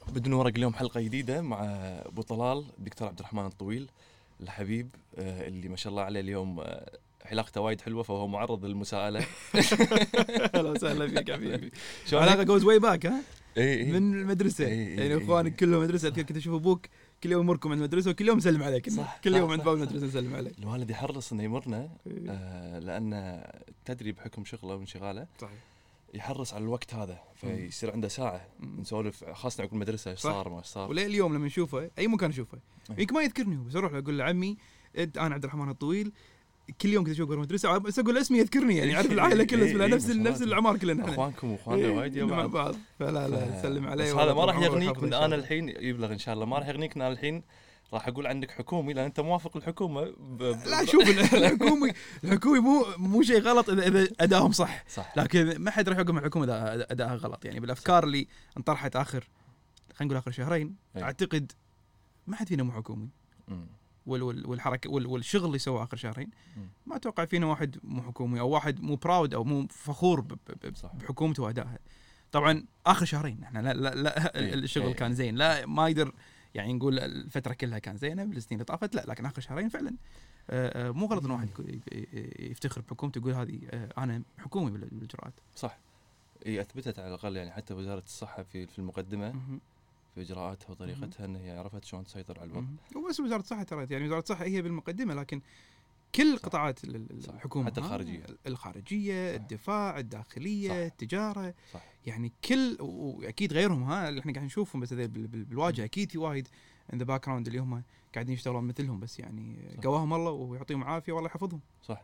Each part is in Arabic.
بدون ورق اليوم حلقة جديدة مع أبو طلال الدكتور عبد الرحمن الطويل الحبيب اللي ما شاء الله عليه اليوم علاقته وايد حلوة فهو معرض للمساءلة. أهلا وسهلا فيك حبيبي. علاقة جوز واي باك ها؟ من المدرسة يعني أخوانك كلهم مدرسة. أذكر كنت أشوف أبوك كل يوم يمركم عند المدرسة وكل يوم يسلم عليك. كل يوم عند باب المدرسة يسلم عليك. الوالد يحرص إنه يمرنا لأن تدري بحكم شغله وانشغاله يحرص على الوقت هذا فيصير عنده ساعة نسولف خاصة عقب المدرسة إيش صار ما صار. وليه اليوم لما نشوفه أي مكان نشوفه يمكن ما يذكرني بس أروح له أقول له عمي أنا عبد الرحمن الطويل كل يوم كنت أشوف المدرسة بس أقول اسمي يذكرني يعني عارف العائلة كلها نفس الأعمار كلنا أخوانكم وأخواننا وايد مع بعض فلا سلم عليه. بس هذا ما راح يغنيك من أنا الحين يبلغ إن شاء الله ما راح يغنيك من أنا الحين راح أقول عندك حكومي لأن أنت موافق الحكومة لا شوف الحكومي مو شيء غلط إذا أداهم صح. لكن ما حد راح يحكم الحكومة إذا أداها غلط يعني بالأفكار اللي انطرحت آخر خلينا نقول آخر شهرين أعتقد ما حد فينا مو حكومي والحركة والشغل اللي سواه آخر شهرين ما أتوقع فينا واحد مو حكومي أو واحد مو براود أو مو فخور بحكومته وأدائها. طبعا آخر شهرين إحنا لا الشغل كان زين لا ما يقدر يعني نقول الفترة كلها كان زينة بالسنين اللي طافت لا لكن آخر شهرين فعلا مو غلط إن واحد يفتخر بحكومته يقول هذه أنا حكومي بالإجراءات. صح هي أثبتت على الأقل يعني حتى وزارة الصحة في المقدمة في إجراءاتها وطريقتها أن هي عرفت شلون تسيطر على الوضع. وبس وزارة الصحة ترى يعني وزارة الصحة هي بالمقدمة لكن كل قطاعات الحكومة حتى الخارجية الدفاع الداخلية صح. التجارة صح. يعني كل وأكيد غيرهم اللي إحنا قاعد نشوفهم بس بالواجهة أكيد في وايد in the background اللي هم قاعدين يشتغلون مثلهم بس يعني قواهم الله ويعطيهم عافية والله يحفظهم. صح.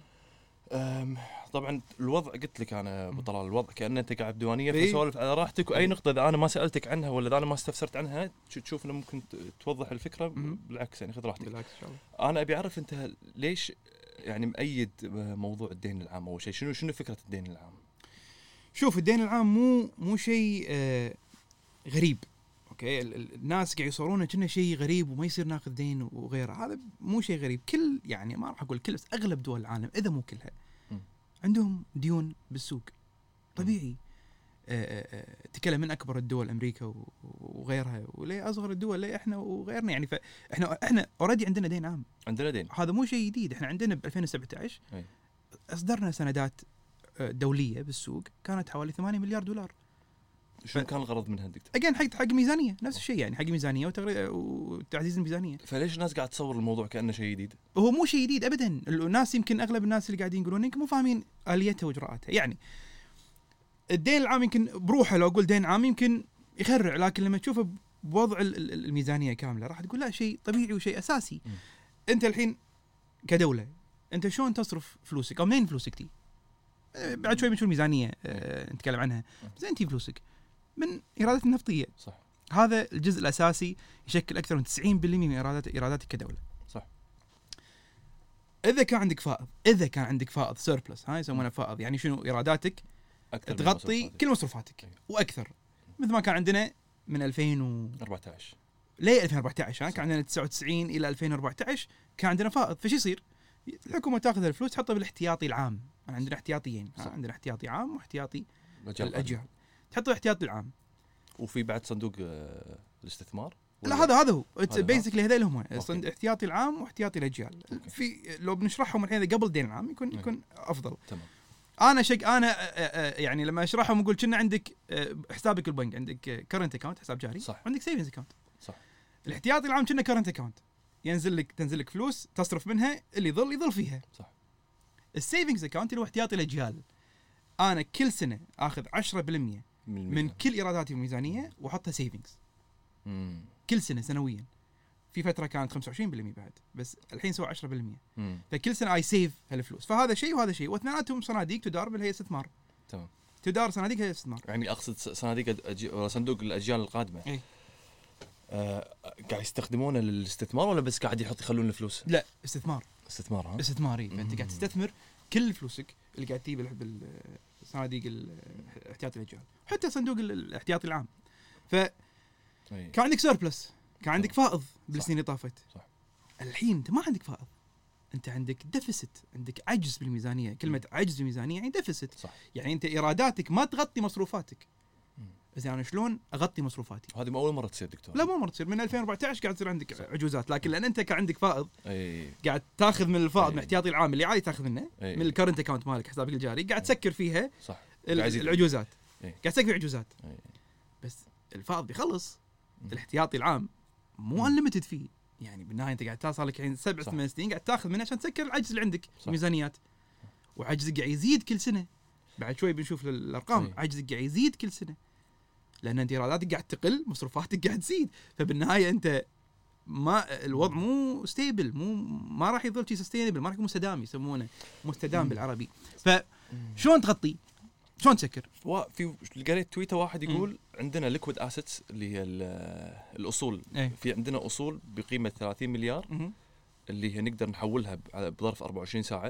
طبعا الوضع قلت لك أنا بطلال الوضع كأن أنت قاعد بديوانية فسولف على راحتك وأي نقطة إذا أنا ما سألتك عنها ولا إذا أنا ما استفسرت عنها تشوف إنه ممكن توضح الفكرة بالعكس يعني خذ راحتك. بالعكس إن شاء الله. أنا أبي أعرف أنت ليش يعني مؤيد موضوع الدين العام أول شيء شنو فكرة الدين العام؟ شوف الدين العام مو شيء غريب. اوكي الناس قاعد يصورونه كأنه شيء غريب وما يصير ناخذ دين وغيره هذا مو شيء غريب. كل يعني ما راح اقول كل بس اغلب دول العالم اذا مو كلها عندهم ديون بالسوق طبيعي. تكلم من اكبر الدول امريكا وغيرها وليه اصغر الدول ليه احنا وغيرنا يعني فاحنا اوريدي عندنا دين عام. عندنا دين هذا مو شيء جديد. احنا عندنا ب 2017 اصدرنا سندات دوليه بالسوق كانت حوالي 8 مليار دولار. شو كان الغرض منها دكتور؟ أجين حق ميزانية نفس الشيء يعني حق ميزانية وتعزيز الميزانية. فليش الناس قاعد تصور الموضوع كأنه شيء جديد؟ هو مو شيء جديد أبدا. الناس يمكن أغلب الناس اللي قاعدين يقولون إنك مو فاهمين آليتها وإجراءاتها. يعني الدين العام يمكن بروحه لو أقول دين عام يمكن يخرع لكن لما تشوفه بوضع الميزانية كاملة راح تقول لا شيء طبيعي وشيء أساسي. أنت الحين كدولة أنت شلون تصرف فلوسك أو منين فلوسك تي؟ بعد شوي بنشوف الميزانية نتكلم عنها. زين تي فلوسك من إيرادات النفطية. صح. هذا الجزء الأساسي يشكل أكثر من 90% من إيراداتك كدولة. صح. إذا كان عندك فائض سيربلس هاي يسمونه فائض يعني شنو إيراداتك تغطي كل مصروفاتك وأكثر مثل ما كان عندنا من 2014 ليه 2014 كان عندنا 99 إلى 2014 كان عندنا فائض. فشي يصير الحكومة تأخذ الفلوس تحطها بالاحتياطي العام. عندنا احتياطيين عندنا احتياطي عام واحتياطي الأجيال تحطوا الاحتياطي العام وفي بعد صندوق الاستثمار. لا هذا هو بيسكلي هذول هم احتياطي العام واحتياطي الاجيال. في لو بنشرحهم الحين قبل الدين العام يكون افضل. تمام. انا يعني لما اشرحهم اقول كنا عندك حسابك البنك عندك كرنت اكاونت حساب جاري صح. عندك سيفنز اكاونت. صح. الاحتياطي العام كنا كرنت اكاونت تنزل لك فلوس تصرف منها اللي يظل فيها. صح. السيفنز اكاونت اللي هو احتياطي الاجيال انا كل سنه اخذ 10% من كل ايراداتي الميزانيه واحطها سيفنجز كل سنه سنويا. في فتره كانت 25% بعد بس الحين سوى 10%. فكل سنه اي سيف هالفلوس. فهذا شيء وهذا شيء واثنيناتهم صناديق تدار بالهيئه استثمار. تمام. تدار صناديق هيئه استثمار يعني اقصد صناديق ولا صندوق الاجيال القادمه. قاعد يستخدمونه للاستثمار ولا بس قاعد يخلون الفلوس؟ لا استثمار استثماري. فانت قاعد تستثمر كل فلوسك اللي قاعد تجيب بالصناديق الاحتياطي الاجيال حتى صندوق الاحتياطي العام. كان عندك سيربلس كان عندك فائض بالسنين اللي طافت. صح. الحين انت ما عندك فائض انت عندك ديفيسيت عندك عجز بالميزانيه. كلمه عجز بالميزانيه يعني ديفيسيت. صح. يعني انت ايراداتك ما تغطي مصروفاتك. بس يعني شلون اغطي مصروفاتي. هذه مو اول مره تصير دكتور. لا مو مره تصير، من 2014 قاعد تصير عندك عجوزات، لكن لان انت كان عندك فائض قاعد تاخذ من الفائض من الاحتياطي العام اللي عادي تاخذ منه من الكرنت اكاونت مالك حسابك الجاري، قاعد تسكر فيها صح العجوزات. قاعد تسكر عجوزات. بس الفائض بيخلص. الاحتياطي العام مو انليمتد فيه، يعني بالنهايه انت قاعد تصل لك الحين 7 سنين قاعد تاخذ منه عشان تسكر العجز اللي عندك. ميزانيات وعجزك قاعد يزيد كل سنه. بعد شوي بنشوف الارقام. عجزك قاعد يزيد كل سنه لان انت ايراداتك قاعد تقل، مصروفاتك قاعد تزيد، فبالنهايه انت ما الوضع مو ستيبل، ما راح يظل شيء سستينبل، ما راح يكون مستدام، يسمونه مستدام بالعربي. فشلون تغطي؟ شلون تسكر؟ في قريت تويتر واحد يقول عندنا ليكويد اسيتس اللي هي الاصول. في عندنا اصول بقيمه 30 مليار اللي هي نقدر نحولها بظرف 24 ساعه.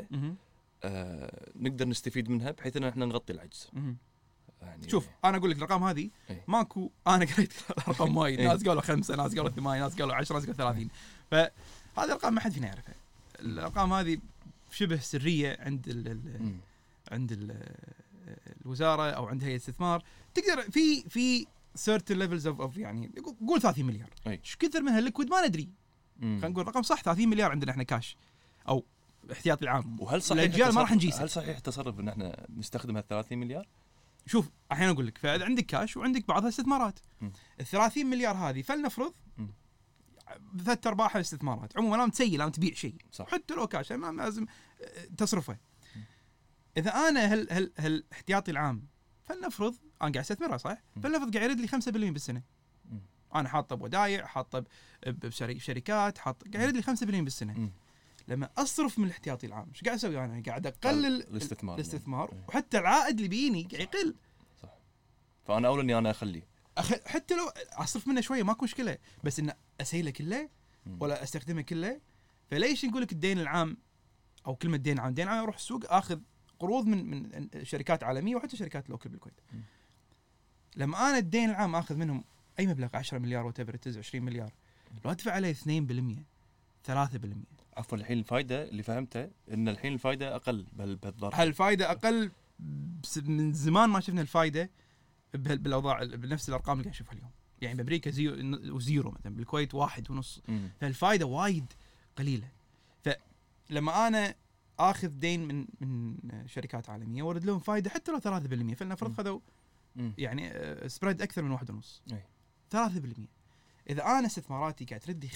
نقدر نستفيد منها بحيث ان احنا نغطي العجز. يعني شوف انا اقول لك الارقام هذه ماكو، انا قريت ارقام وايد، ناس قالوا 5، ناس قالوا 8، ناس قالوا 10، ناس قالوا 30. فهذه الارقام ما حد فينا يعرفها. الارقام هذه شبه سريه عند الوزاره او عند هيئه الاستثمار. تقدر في certain levels of يعني قول 30 مليار. ايش كثر منها ليكويد ما ندري. خلينا نقول رقم صح 30 مليار عندنا احنا كاش او احتياطي العام. وهل صحيح ما راح نجيس؟ هل صحيح تصرف ان احنا نستخدم هال 30 مليار؟ شوف الحين اقول لك، فاذا عندك كاش وعندك بعضها استثمارات، ال 30 مليار هذه فلنفرض ثلاث ارباعها استثمارات. عموما لازم تسيل، لازم تبيع شيء حتى لو كاش لازم تصرفه. اذا انا هل احتياطي العام فلنفرض انا قاعد استثمرها صح، فلنفرض قاعد يرد لي 5% بالسنه. انا حاطه بودايع، حاطه بشركات، قاعد يرد لي 5% بالسنه. لما اصرف من الاحتياطي العام ايش قاعد اسوي؟ انا قاعد اقلل الاستثمار وحتى العائد اللي بيني قاعد يقل. صح. فانا اولى اني انا اخليه حتى لو اصرف منه شويه ماكو مشكله، بس ان اسيله كله ولا استخدمه كله. فليش نقول لك الدين العام او كلمه دين عام؟ دين عام اروح السوق اخذ قروض من شركات عالميه وحتى شركات لوكل بالكويت. لما انا الدين العام اخذ منهم اي مبلغ 10 مليار وتبرتز 20 مليار، لو ادفع عليه 2%، 3%. عفوا الحين الفائده اللي فهمته ان الحين الفائده اقل بهالظرف. الفائده اقل من زمان ما شفنا الفائده بالاوضاع بنفس الارقام اللي قاعد نشوفها اليوم. يعني بامريكا زيرو مثلا، بالكويت 1.5. فالفائده وايد قليله. فلما انا اخذ دين من شركات عالميه وارد لهم فائده حتى لو 3%، فلنفرض خذوا يعني سبريد اكثر من 1.5 3%. اذا انا استثماراتي قاعد تردي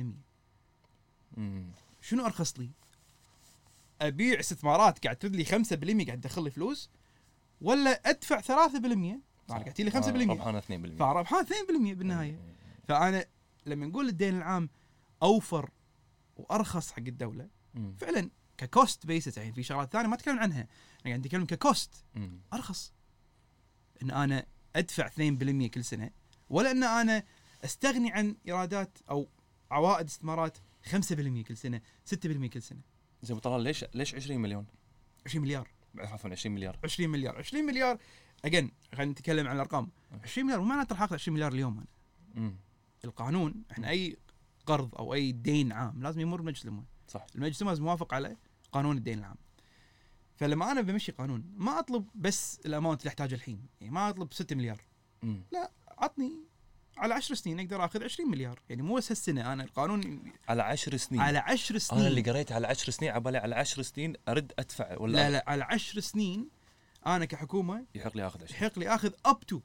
5%، شنو ارخص لي؟ ابيع استثمارات قاعد ترد لي 5% قاعد تدخل لي فلوس، ولا ادفع 3% قاعد تجي لي 5%؟ ربحان 2%. فربحان 2% بالنهايه. فانا لما نقول الدين العام اوفر وارخص حق الدوله فعلا ككوست بيسس، يعني في شغلات ثانيه ما اتكلم عنها، يعني عندي كلمه ككوست ارخص ان انا ادفع 2% كل سنه، ولا ان انا استغني عن ايرادات او عوائد استثمارات 5% كل سنه، 6% كل سنه. زين ابو طلال، ليش 20 مليون؟ 20 مليار عفوا 20 مليار. 20 مليار اجين خلينا نتكلم عن الارقام. 20 مليار مو معناته راح اخذ 20 مليار اليوم انا. القانون احنا اي قرض او اي دين عام لازم يمر بمجلس الامه. صح. المجلس الامه موافق على قانون الدين العام. فلما انا بمشي قانون ما اطلب بس الاماونت اللي احتاجه الحين، يعني ما اطلب 6 مليار. لا، عطني على 10 سنين اقدر اخذ 20 مليار، يعني مو بس هالسنه. انا القانون على 10 سنين. على 10 سنين. انا اللي قريت على 10 سنين عبالي على 10 سنين ارد ادفع ولا لا على 10 سنين انا كحكومه يحق لي اخذ 20. يحق لي اخذ اب تو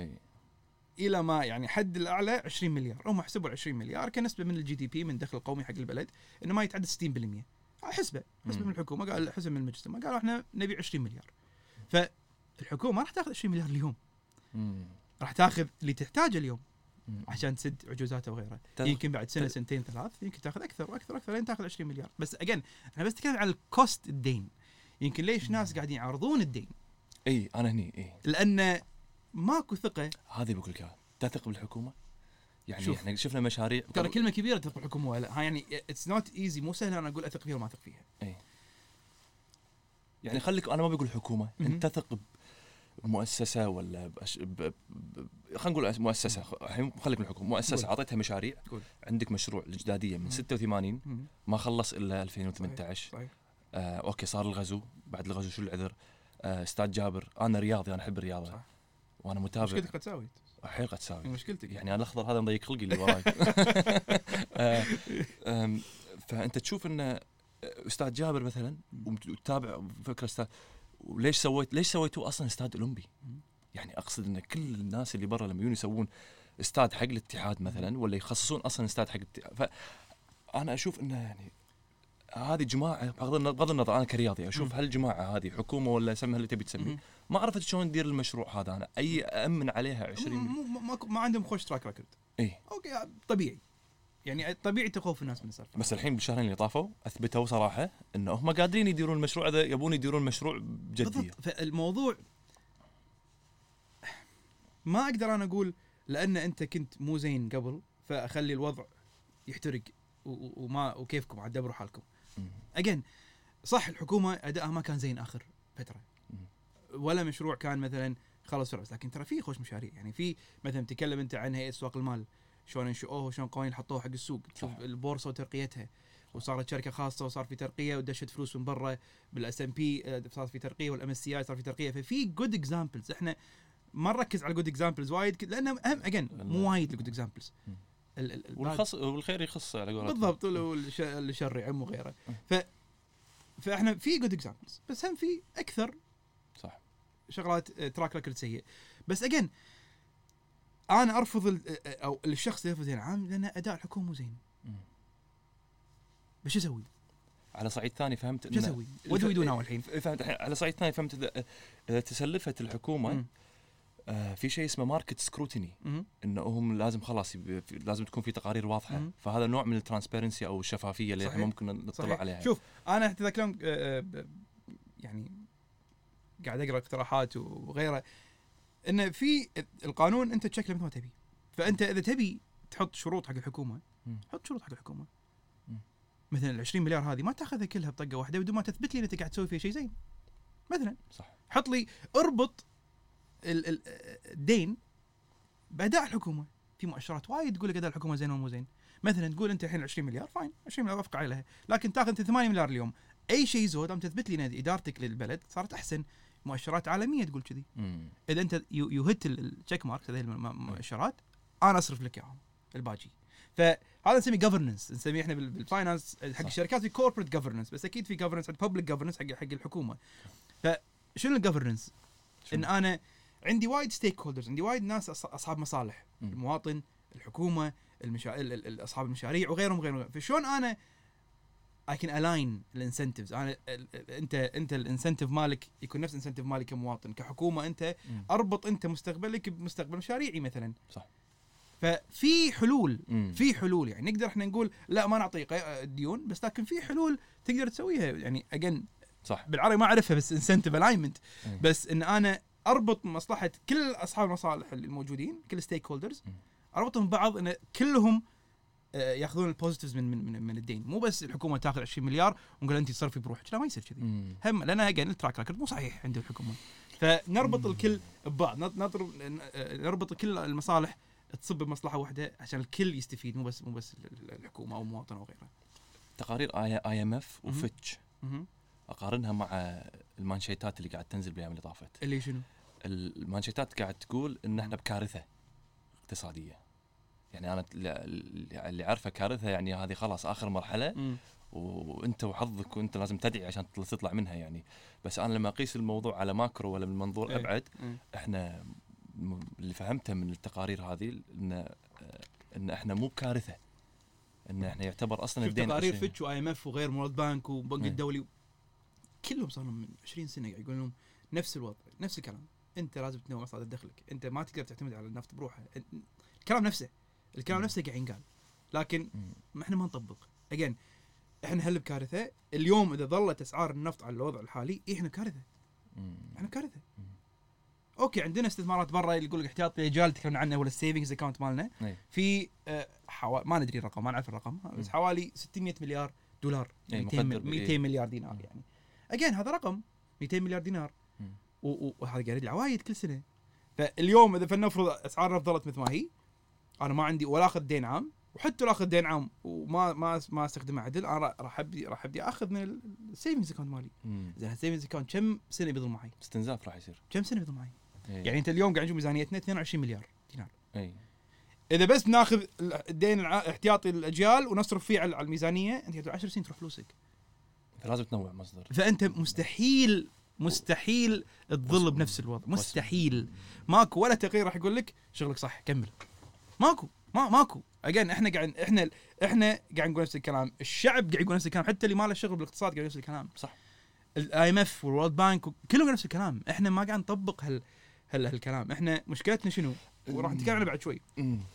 الى ما يعني حد الاعلى 20 مليار. هم حسبوا 20 مليار كنسبه من الجي دي بي، من الدخل القومي حق البلد، انه ما يتعدى 60%. حسبه من الحكومه، قال حسب من المجلس ما قالوا احنا نبي 20 مليار. فالحكومه ما راح تاخذ 20 مليار اليوم، راح تاخذ اللي تحتاجه اليوم عشان تسد عجوزاتها وغيرها. يمكن بعد سنه سنتين ثلاث يمكن تاخذ اكثر واكثر واكثر لين تاخذ 20 مليار. بس اجين انا بس اتكلم عن الكوست الدين. يمكن ليش ناس قاعدين يعرضون الدين؟ انا هني لان ماكو ثقه. هذه بقول لك تثق بالحكومه. يعني احنا شفنا مشاريع، ترى كلمه كبيره تثق بالحكومه ولا يعني اتس نوت ايزي، مو سهل انا اقول اثق فيها وما اثق فيها. يعني خليك، انا ما بقول حكومه، انت تثق بمؤسسه ولا خلينا نقول مؤسسه. الحين خليك من الحكومه، مؤسسه اعطيتها مشاريع. عندك مشروع الجداديه من 86 ما خلص الا 2018. صحيح. اوكي صار الغزو، بعد الغزو شو العذر؟ استاذ جابر، انا رياضي، انا احب الرياضه. صح. وانا متابع. مشكلتك قد تساوي حيل قد تساوي مشكلتك يعني انا الاخضر هذا مضيق خلقي اللي وراي. فانت تشوف ان استاذ جابر مثلا وتتابع فكره استاذ، وليش سويتوا اصلا استاد اولمبي؟ يعني اقصد ان كل الناس اللي برا لما يجون يسوون استاد حق الاتحاد مثلا ولا يخصصون اصلا استاد حق الاتحاد، فانا اشوف انه يعني هذه جماعه بغض النظر انا كرياضي اشوف هالجماعه هذه حكومه ولا سمها اللي تبي تسميه، ما عرفت شلون تدير المشروع هذا. انا اي امن عليها 20 ما عندهم خوش تراك ريكورد. اي اوكي طبيعي، يعني طبيعي تخوف الناس من السالفه. بس الحين بالشهرين اللي طافوا اثبتوا صراحه انه هم قادرين يديرون المشروع هذا، يبون يديرون المشروع بجديه. فالموضوع ما اقدر انا اقول لان انت كنت مو زين قبل فاخلي الوضع يحترق وكيفكم عاد دبروا حالكم. اجين صح الحكومه ادائها ما كان زين اخر فتره ولا مشروع كان مثلا خلص بس، لكن ترى في خوش مشاريع. يعني في مثلا تكلم انت عن هيئه اسواق المال شلون انشؤوه وشلون قوانين حطوها حق السوق، تشوف البورصه وترقيتها وصارت شركه خاصه وصار في ترقيه ودشت فلوس من برا بالاس ام بي صار في ترقيه والام اس سي اي صار في ترقيه. ففي جود اكزامبلز احنا ما نركز على جود اكزامبلز وايد لانه اهم اجين مو وايد الجود اكزامبلز والخير يخص على قولتهم بالضبط والشر يعم وغيره. فاحنا في جود اكزامبلز بس هم في اكثر صح شغلات تراك ريكورد سيء. بس اجين انا ارفض او الشخص يرفض العام لان اداء الحكومه مو زين. بس شو اسوي؟ على صعيد ثاني فهمت شو اسوي؟ ودو يدونه الحين فهمت. على صعيد ثاني فهمت اذا تسلفت الحكومه في شيء اسمه ماركت سكروتيني، انه هم لازم خلاص لازم تكون في تقارير واضحه. فهذا نوع من الترانسبيرنسي او الشفافيه اللي احنا ممكن نطلع صحيح. عليها. شوف انا حتى ذاك اليوم يعني قاعد اقرا اقتراحات وغيره انه في القانون انت تشكله مثل ما تبي. فانت اذا تبي تحط شروط حق الحكومه حط شروط حق الحكومه. مثلا ال 20 مليار هذه ما تاخذها كلها بطقه واحده بدون ما تثبت لي ان انت قاعد تسوي فيها شيء زين. مثلا صح حط لي اربط الدين باداء الحكومه. في مؤشرات وايد تقول لك اداء الحكومه زين ولا مو زين. مثلا تقول انت الحين 20 مليار فاين 20 مليار وافق عليها، لكن تاخذ انت 8 مليار اليوم اي شيء زود ام تثبت لي ان ادارتك للبلد صارت احسن. مؤشرات عالميه تقول كذي. اذا انت يو هيت التشيك مارك هذه المؤشرات انا اصرف لك اياهم الباجي. فهذا نسميه governance، نسميه احنا بالفاينانس حق الشركات في corporate governance، بس اكيد في governance حق public governance حق الحكومه. فشنو الgovernance؟ ان انا عندي وايد ستيك هولدرز، عندي وايد ناس اصحاب مصالح، المواطن، الحكومه، اصحاب المشاريع وغيرهم. فشلون انا I can align الانسنتيفز؟ انا انت الانسنتيف مالك يكون نفس الانسنتيف مالي كمواطن، كحكومه انت اربط انت مستقبلك بمستقبل مشاريعي مثلا. صح. ففي حلول في حلول يعني نقدر احنا نقول لا ما نعطي ديون، بس لكن في حلول تقدر تسويها. يعني اجين صح بالعربي ما اعرفها بس انسنتيف الاينمنت، بس ان انا اربط مصلحه كل اصحاب المصالح الموجودين كل ستيك هولدرز اربطهم ببعض ان كلهم ياخذون البوزيتيفز من الدين، مو بس الحكومه تاخذ 20 مليار ونقول انت تصرفي بروحك. لا ما يصير كذي هم، لان اجين التراك ريكورد مو صحيح عند الحكومه. فنربط الكل ببعض، نربط كل المصالح تصب بمصلحه واحده عشان الكل يستفيد، مو بس الحكومه او المواطن او غيره. تقارير IMF وفيتش اقارنها مع المانشيتات اللي قاعد تنزل بالايام اللي طافت. اللي شنو؟ المانشيتات قاعد تقول ان احنا بكارثه اقتصاديه. يعني انا اللي عارفه كارثه يعني هذه خلاص اخر مرحله وانت وحظك وانت لازم تدعي عشان تطلع منها يعني. بس انا لما اقيس الموضوع على ماكرو ولا من منظور ابعد، احنا اللي فهمته من التقارير هذه ان احنا مو بكارثه، ان احنا يعتبر اصلا الدين. تقارير فيتش واي ام اف وغير وورلد بانك وبنك الدولي كلهم صار من 20 سنه قاعد يقولون نفس الوضع نفس الكلام. انت لازم تنوع مصادر دخلك، انت ما تقدر تعتمد على النفط بروحه. الكلام نفسه قاعد ينقال، لكن ما احنا ما نطبق. اجين احنا هل بكارثه اليوم اذا ظلت اسعار النفط على الوضع الحالي؟ احنا كارثه. احنا كارثه. اوكي عندنا استثمارات برا اللي يقول لك احتياطي الاجال تكلمنا عنه ولا السيفنجز اكاونت مالنا في ما ندري الرقم، ما نعرف الرقم، بس حوالي 600 مليار دولار، 200 مليار دينار يعني. اجين هذا رقم 200 مليار دينار وهذا قاعد يرجع وايد كل سنه. فاليوم اذا فلنفرض اسعار النفط ظلت مثل ما هي، انا ما عندي ولا اخذ دين عام، وحتى لو اخذ دين عام وما ما استخدمه عدل، انا راح ابدي اخذ من السيفنجز اكاونت مالي. زين السيفنجز اكاونت كم سنه بيظل معي؟ استنزاف راح يصير. كم سنه بيظل معي؟ يعني انت اليوم قاعد نشوف ميزانيتنا 22 مليار دينار. اي اذا بس ناخذ الدين الاحتياطي للاجيال ونصرف فيه على الميزانيه، انت 10 سنين تروح فلوسك. فلازم تنوع مصدر. فانت مستحيل تظل بنفس الوضع، مستحيل. ماكو ولا تغيير راح يقول لك شغلك صح كمل. ماكو اجين احنا قاعد نقول نفس الكلام، الشعب قاعد يقول نفس الكلام، حتى اللي ما له شغل بالاقتصاد قاعد يقول نفس الكلام. صح. IMF والورلد بانك كلهم نفس الكلام. احنا ما قاعد نطبق هالكلام. احنا مشكلتنا شنو؟ وراح نتكلم عنه بعد شوي.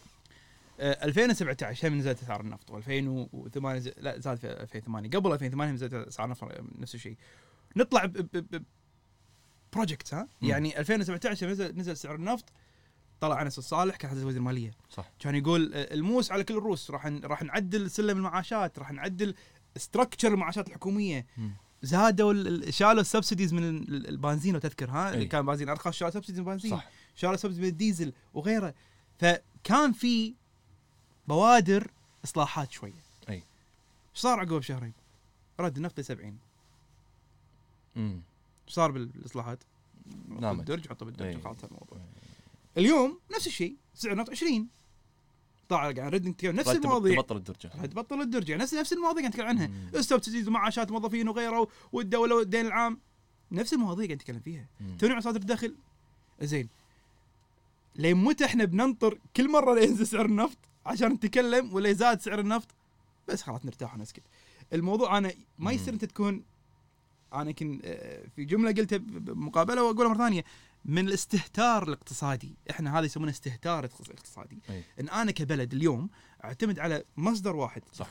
2017 هم نزلت اسعار النفط، و2008 لا زاد في 2008. قبل 2008 نزلت اسعار النفط نفس الشيء. نطلع بروجكت يعني 2017 نزل سعر النفط، طلع أنس الصالح كان وزير الماليه، صح، كان يقول الموس على كل الروس، راح نعدل سلم المعاشات، راح نعدل ستراكشر المعاشات الحكوميه. زادوا شالوا السبسيديز من البنزين، وتذكر اللي كان بنزين ارخص شالوا سبسيديز من البنزين، شالوا سبسيديز من الديزل وغيره. فكان في بوادر اصلاحات شويه. ايش صار عقب بشهرين؟ رد النفط ل 70. ايش صار بالاصلاحات؟ نعم الدرج، حطه بالدرج، خلاص الموضوع. اليوم نفس الشيء، سعر النفط 20 طلع. قاعد نرد نتكلم نفس المواضيع، تبطل الدرجه، نفس المواضيع قاعد نتكلم عنها، السبسيديز ومعاشات الموظفين وغيره، والدوله والدين العام، نفس المواضيع قاعد نتكلم فيها. تنويع مصادر الدخل. زين، لين متى احنا بننطر كل مره ينزل سعر النفط عشان نتكلم، ولا يزاد سعر النفط بس خلاص نرتاح ونسكت؟ الموضوع انا ما يصير انت تكون، انا يمكن في جمله قلتها بمقابله واقولها مره ثانيه، من الاستهتار الاقتصادي. احنا هذا يسمونه استهتار اقتصادي. ان انا كبلد اليوم اعتمد على مصدر واحد. صح.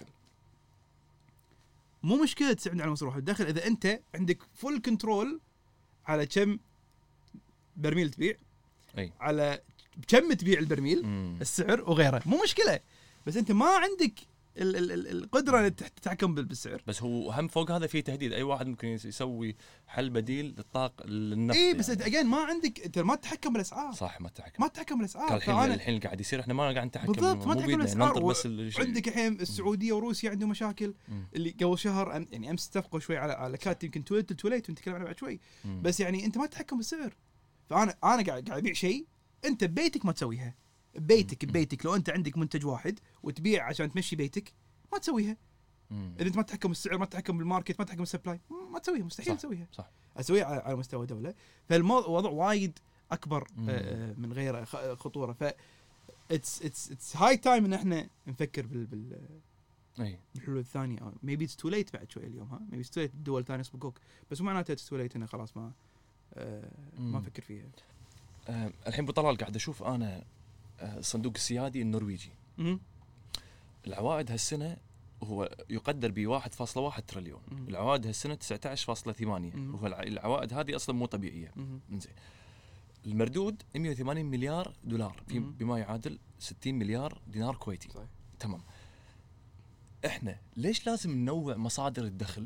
مو مشكله تعتمد على مصدر واحد دخل اذا انت عندك فول كنترول على كم برميل تبيع، على كم تبيع البرميل، السعر وغيره، مو مشكله. بس انت ما عندك القدره ان تتحكم بالسعر. بس هو هم فوق هذا في تهديد، اي واحد ممكن يسوي حل بديل للطاقه للنفط. بس يعني. اجين ما عندك، انت ما تتحكم بالاسعار. صح، ما تتحكم بالاسعار. الحين اللي قاعد يصير احنا ما قاعد نتحكم بالضبط، ما تتحكم بالاسعار. بس عندك الحين السعوديه وروسيا عندهم مشاكل. اللي قبل شهر يعني امس اتفقوا شوي على كات، يمكن توليت ونتكلم عنه بعد شوي. بس يعني انت ما تتحكم بالسعر. فانا قاعد ابيع شيء انت ببيتك ما تسويها. ببيتك لو انت عندك منتج واحد وتبيع عشان تمشي بيتك، ما تسويها. اذا انت ما تتحكم بالسعر، ما تتحكم بالماركت، ما تتحكم بالسبلاي، ما تسويها. مستحيل تسويها. صح. اسويها على مستوى دوله. فالوضع وايد اكبر من غير خطوره. ف اتس هاي تايم ان احنا نفكر بالحلول الثانيه. ميبي اتس تو ليت بعد شوي اليوم. ميبي اتس تو ليت الدول الثانيه يسبقوك، بس مو معناته اتس تو ليت انه خلاص ما نفكر فيها. الحين بطلال قاعد اشوف انا الصندوق السيادي النرويجي. العوائد هالسنه هو يقدر ب 1.1 تريليون. العوائد هالسنه 19.8. وهو العوائد هذه اصلا مو طبيعيه. زين، المردود 180 مليار دولار، بما يعادل 60 مليار دينار كويتي. صحيح. تمام. احنا ليش لازم ننوع مصادر الدخل؟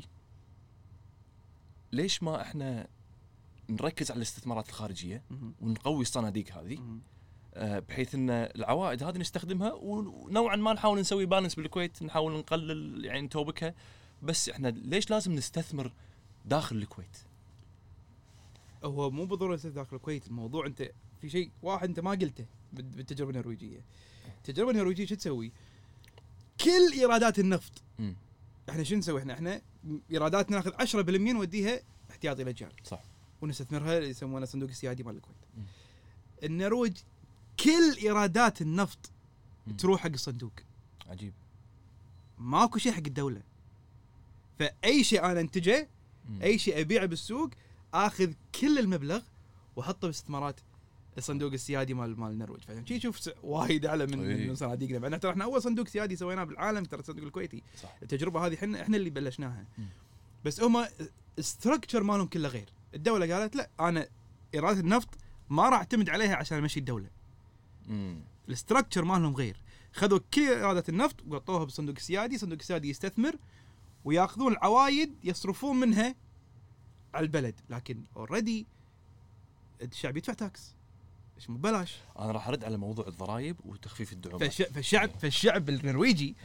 ليش ما احنا نركز على الاستثمارات الخارجيه ونقوي الصناديق هذه، بحيث ان العوائد هذه نستخدمها، ونوعا ما نحاول نسوي بالانس بالكويت، نحاول نقلل يعني نتوبكها. بس احنا ليش لازم نستثمر داخل الكويت؟ هو مو بالضروره داخل الكويت. الموضوع انت في شيء واحد انت ما قلته بالتجربه النرويجيه. التجربه النرويجيه شو تسوي؟ كل ايرادات النفط احنا شو نسوي؟ احنا ايراداتنا ناخذ 10% نوديها احتياطي للجار. صح. ونستثمرها اللي يسمونه صندوق السيادي مال الكويت. النرويج كل ايرادات النفط تروح حق الصندوق. عجيب. ماكو شيء حق الدوله. فاي شيء انا انتجه، اي شيء ابيعه بالسوق، اخذ كل المبلغ واحطه باستثمارات الصندوق السيادي مال النرويج. فعشان شي شوف وايد اعلى من صناديقنا. بعدين ترى احنا اول صندوق سيادي سويناه بالعالم، ترى الصندوق الكويتي. صح. التجربه هذه احنا اللي بلشناها. بس هم استراكشر مالهم كله غير. الدوله قالت لا، انا ايرادات النفط ما راح اعتمد عليها عشان امشي الدوله. الاستراكشر مالهم غير. خذوا كل ايرادات النفط وقطوها بالصندوق السيادي. الصندوق السيادي يستثمر وياخذون العوايد يصرفون منها على البلد. لكن اوريدي الشعب يدفع تاكس، ايش مو ببلاش. انا راح ارد على موضوع الضرائب وتخفيف الدعومات. فالشعب النرويجي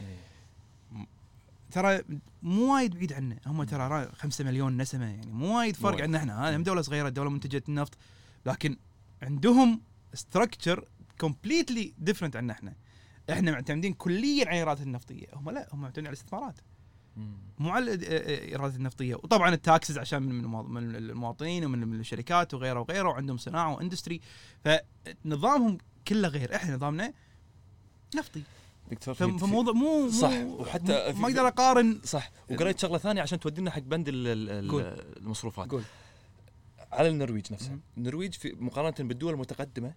ترى مو وايد بعيد عنه. هم ترى 5 مليون نسمه، يعني مو وايد فرق عنا احنا. هذه دوله صغيره، دوله منتجه النفط، لكن عندهم ستراكشر كومبليتلي ديفرنت عنا احنا معتمدين كليا على الايرادات النفطيه، هم لا، هم معتمدين على الاستثمارات مو على الايرادات النفطيه. وطبعا التاكسز عشان من المواطنين ومن الشركات وغيره وغيره، وعندهم صناعه واندستري، فنظامهم كله غير. احنا نظامنا نفطي دكتور. فموضوع مو صح، وحتى ما اقدر اقارن. صح. وقريت شغله ثانيه عشان تودينا حق بند المصروفات. قول. على النرويج نفسها. النرويج في مقارنه بالدول المتقدمه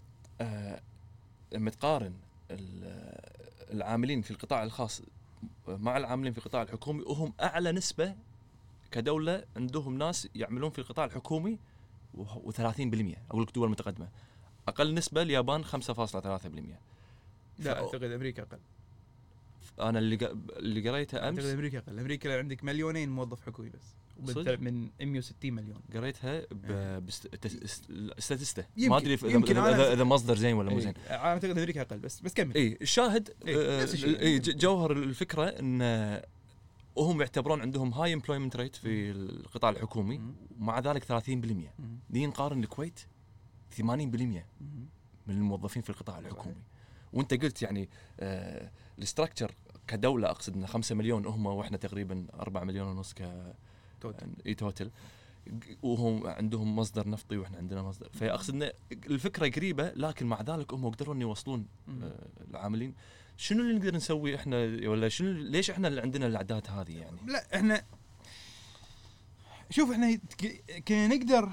لما تقارن العاملين في القطاع الخاص مع العاملين في القطاع الحكومي، وهم اعلى نسبه كدوله عندهم ناس يعملون في القطاع الحكومي و30%. اقول لك دول متقدمه اقل نسبه اليابان 5.3%. لا اعتقد امريكا اقل. انا اللي قريتها امس اعتقد امريكا اقل. امريكا عندك 2,000,000 موظف حكومي بس من 160 مليون. قريتها بستاتستا، ما ادري اذا مصدر زين ولا مو زين. اعتقد امريكا اقل بس كمل. الشاهد جوهر الفكره ان وهم يعتبرون عندهم هاي امبلويمنت ريت في القطاع الحكومي، ومع ذلك 30%. دي نقارن الكويت 80% من الموظفين في القطاع الحكومي. وانت قلت يعني الاستراكشر كدوله، اقصد ان 5 مليون هم واحنا تقريبا 4 مليون ونص توتل، وهم عندهم مصدر نفطي واحنا عندنا مصدر. فاقصد ان الفكره قريبه، لكن مع ذلك هم قدروا ان يوصلون العاملين. شنو اللي نقدر نسوي احنا، ولا شنو ليش احنا اللي عندنا الاعداد هذه يعني؟ لا احنا شوف، احنا كنا نقدر.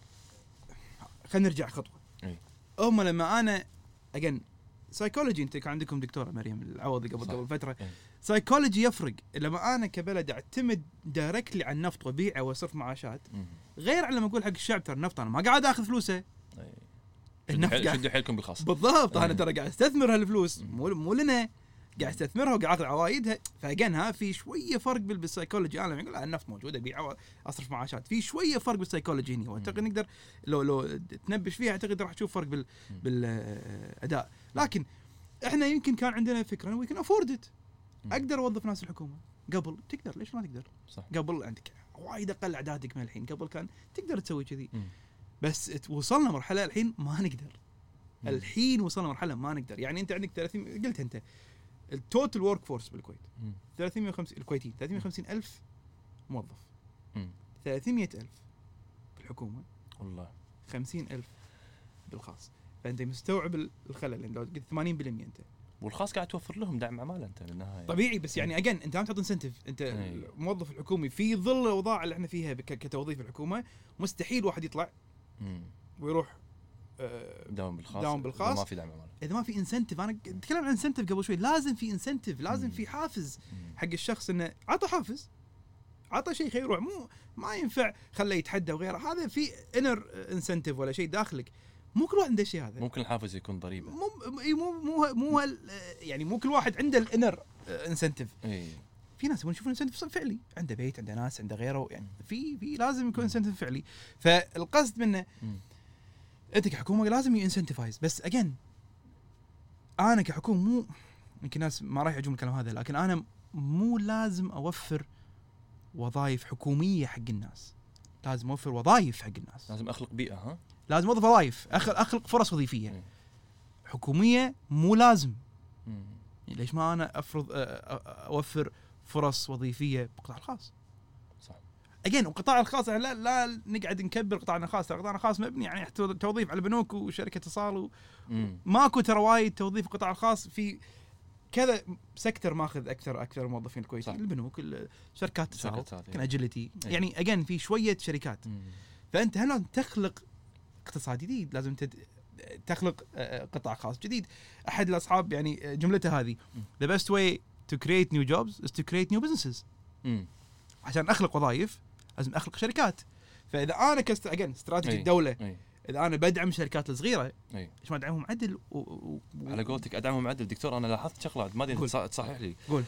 خلينا نرجع خطوه. هم لما انا اجن سايكولوجي، انت كان عندكم دكتوره مريم العوضي قبل فتره. سايكولوجي يفرق لما انا كبلد اعتمد دايركتلي على النفط وبيعه واصرف معاشات، غير على لما اقول حق الشعب ترى النفط انا ما قاعد اخذ فلوسه. النفط شدوا حيلكم بالخاص. بالضبط. انا ترى قاعد استثمر هالفلوس، مو لنا، قاعد استثمرها وقاعد اخذ عوايدها. فاجنها في شويه فرق بالسايكولوجي. انا اقول النفط موجود ابيعه اصرف معاشات، في شويه فرق بالسايكولوجي هنا. واعتقد نقدر لو تنبش فيها اعتقد راح تشوف فرق بالاداء. لكن احنا يمكن كان عندنا فكره وي كان افورد اقدر اوظف ناس الحكومه. قبل تقدر، ليش ما تقدر؟ صح. قبل عندك وايد اقل اعدادك من الحين. قبل كان تقدر تسوي كذي. بس وصلنا مرحله الحين ما نقدر. الحين وصلنا مرحله ما نقدر. يعني انت عندك 30، قلت انت التوتال ورك فورس بالكويت 350 الكويتيين 350,000 موظف، 300,000 بالحكومه، والله 50,000 بالخاص. فانت مستوعب الخلل. لو قلت 80% انت، والخاص قاعد توفر لهم دعم عماله انت بالنهايه طبيعي. بس يعني اجين انت ما تعطي انسنتيف. انت الموظف الحكومي في ظل الاوضاع اللي احنا فيها كتوظيف الحكومه مستحيل واحد يطلع ويروح داوم بالخاص. ما في دعم عماله اذا ما في انسنتيف. انا اتكلم عن انسنتيف قبل شوي. لازم في انسنتيف، لازم في حافز حق الشخص. انه عطى حافز، عطى شيء خير يروح. ما ينفع خليه يتحدى وغيره. هذا في انر انسنتيف ولا شيء داخلك. مو كل واحد عنده شيء هذا. ممكن الحافز يكون ضريبه. مو يعني مو كل واحد عنده الانر انسنتيف. في ناس يبون يشوفون انسنتيف فعلي، عنده بيت، عنده ناس، عنده غيره. يعني في لازم يكون انسنتيف فعلي. فالقصد منه انت كحكومه لازم ينسنتيفايز. بس اجين انا كحكومه مو، يمكن ناس ما راح يعجبهم الكلام هذا، لكن انا مو لازم اوفر وظائف حكوميه حق الناس. لازم اوفر وظائف حق الناس. لازم اخلق بيئه. لازم اوظف وظائف، اخلق فرص وظيفيه. حكوميه مو لازم. ليش ما انا افرض اوفر فرص وظيفيه بالقطاع الخاص؟ صح. اجين القطاع الخاص لا نقعد نكبر قطاعنا الخاص. القطاع الخاص مبني يعني توظيف على البنوك وشركه اتصال ماكو ترى وايد توظيف القطاع الخاص في كذا سيكتور ماخذ اكثر موظفين الكويتين. البنوك، الشركات اتصال، كان اجيلتي. يعني اجين في شويه شركات. فانت هل تخلق اقتصاد جديد؟ لازم تخلق قطاع خاص جديد. احد الاصحاب يعني جملته هذه the best way to create new jobs is to create new businesses. عشان اخلق وظائف لازم اخلق شركات. فاذا انا اجين استراتيجي الدوله، اذا انا بدعم الشركات الصغيره ليش ما ادعمهم عدل؟ على قولتك ادعمهم عدل. دكتور انا لاحظت شغله ما ادري تصحح لي. قول.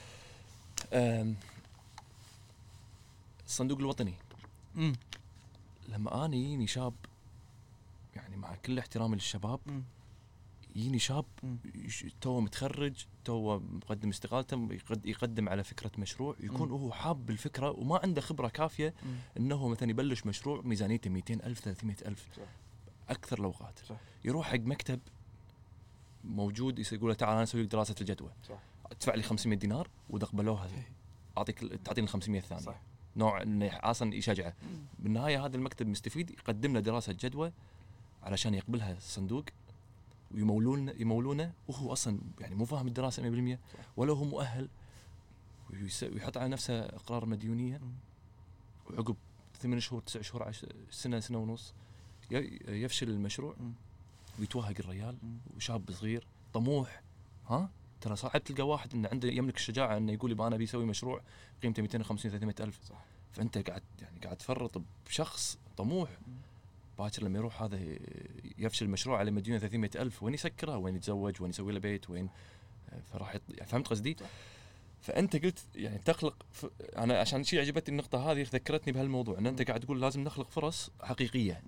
الصندوق الوطني لما انا يجيني شاب، يعني مع كل احترامي للشباب، يجيني شاب تو متخرج، تو مقدم استقالته، يقدم على فكره مشروع، يكون هو حاب الفكره وما عنده خبره كافيه انه مثلا يبلش مشروع ميزانيته 200,000 300,000. اكثر الاوقات يروح حق مكتب موجود يقول له تعال انا اسوي لك دراسه الجدوى، ادفع لي 500 دينار ودقبلوها اعطيك تعطيني ال 500 الثانيه. صح. نوع انه اصلا يشجعه. بالنهايه هذا المكتب مستفيد، يقدم له دراسه جدوى علشان يقبلها الصندوق ويمولونه وهو اصلا يعني مو فاهم الدراسه 100% ولا هو مؤهل، ويحط على نفسه اقرار مديونيه، وعقب 8 شهور 9 شهور 10 سنه ونص يفشل المشروع ويتوهق الريال. وشاب صغير طموح، ترى صعب تلقى واحد انه عنده يملك الشجاعه انه يقول يبغى انا بيسوي مشروع قيمته 250 300 الف. صح. فانت قاعد تفرط بشخص طموح. باكر لما يروح هذا يفشل المشروع على مديونه 300 الف، وين يسكرها؟ وين يتزوج؟ وين يسوي له بيت؟ وين فراح فهمت قصدي؟ فانت قلت يعني تخلق انا عشان شيء عجبتني النقطه هذه، ذكرتني بهالموضوع ان انت قاعد تقول لازم نخلق فرص حقيقيه.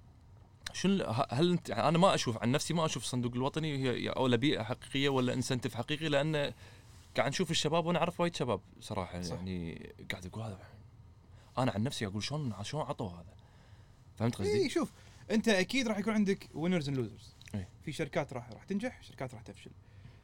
هل انت انا ما اشوف عن نفسي ما اشوف الصندوق الوطني هي اولى بيئه حقيقيه ولا انسنتف حقيقي، لان قاعد نشوف الشباب وانا اعرف وايد شباب صراحه. صح. يعني قاعد اقول هذا انا عن نفسي اقول شلون عطوا هذا. فهمت قصدي؟ شوف انت اكيد راح يكون عندك وينرز اند لوزرز. في شركات راح تنجح، شركات راح تفشل.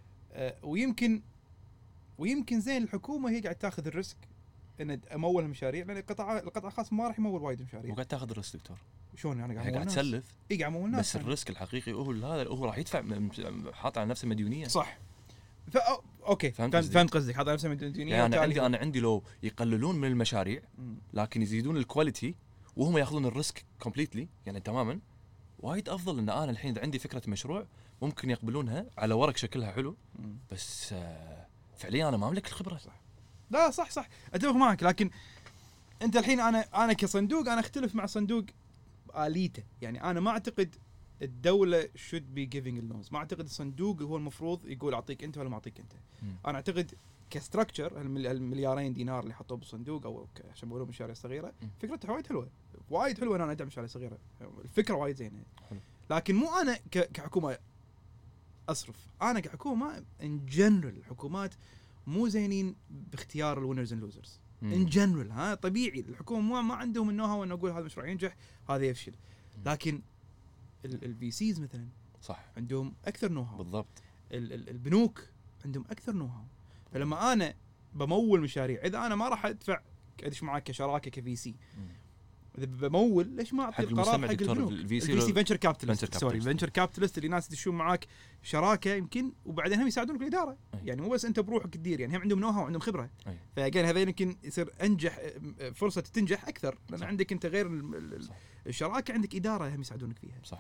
ويمكن زين الحكومه هي قاعد تاخذ الريسك ان امول المشاريع، لان القطاع الخاص ما راح يمول وايد مشاريع. وقاعد تاخذ الريسك دكتور. شلون يعني قاعد تسلف؟ قاعد امول الناس. بس الريسك الحقيقي هو راح يدفع، حاط على نفسه مديونيه. صح. اوكي فهمت قصدك، حاط على نفسه مديونيه. يعني انا عندي لو يقللون من المشاريع لكن يزيدون الكواليتي وهم ياخذون الريسك كومبليتلي يعني تماما، وايد افضل. ان انا الحين اذا عندي فكره مشروع ممكن يقبلونها على ورق شكلها حلو، بس فعليا انا ما املك الخبره. صح. لا صح اتفق معك، لكن انت الحين انا كصندوق انا اختلف مع صندوق آليته. يعني انا ما اعتقد الدوله should be giving loans، ما اعتقد الصندوق هو المفروض يقول اعطيك انت ولا ما اعطيك انت. انا اعتقد كستراكشر المليارين دينار اللي حطوه بالصندوق او عشان يقولوا مشاريع صغيره، فكرتها وايد حلوه ان انا ادعم مشاريع صغيره، الفكره وايد زينه. لكن مو انا كحكومه اصرف. انا كحكومه ان جنرال الحكومات مو زينين باختيار الوينرز اند لوزرز ان جنرال. طبيعي الحكومه ما عندهم النو هاو انه اقول هذا المشروع ينجح هذا يفشل. لكن الفي سيز مثلا صح عندهم اكثر نو هاو. بالضبط. البنوك عندهم اكثر نو هاو. فلما انا بمول مشاريع، اذا انا ما راح ادفع ادش معك كشراكه كفي سي، اذا بمول ليش ما اعطي القرار حق البنوك؟ الفي سي فينشر كابيتالست، سوري فينشر كابيتالست اللي ناس يدشون معاك شراكه يمكن وبعدين هم يساعدونك الاداره. يعني مو بس انت بروحك تدير، يعني هم عندهم نو هاو وعندهم خبره. فاجين هذا يمكن يصير انجح، فرصه تنجح اكثر لان عندك انت غير الشراكه، عندك اداره هم يساعدونك فيها. صح.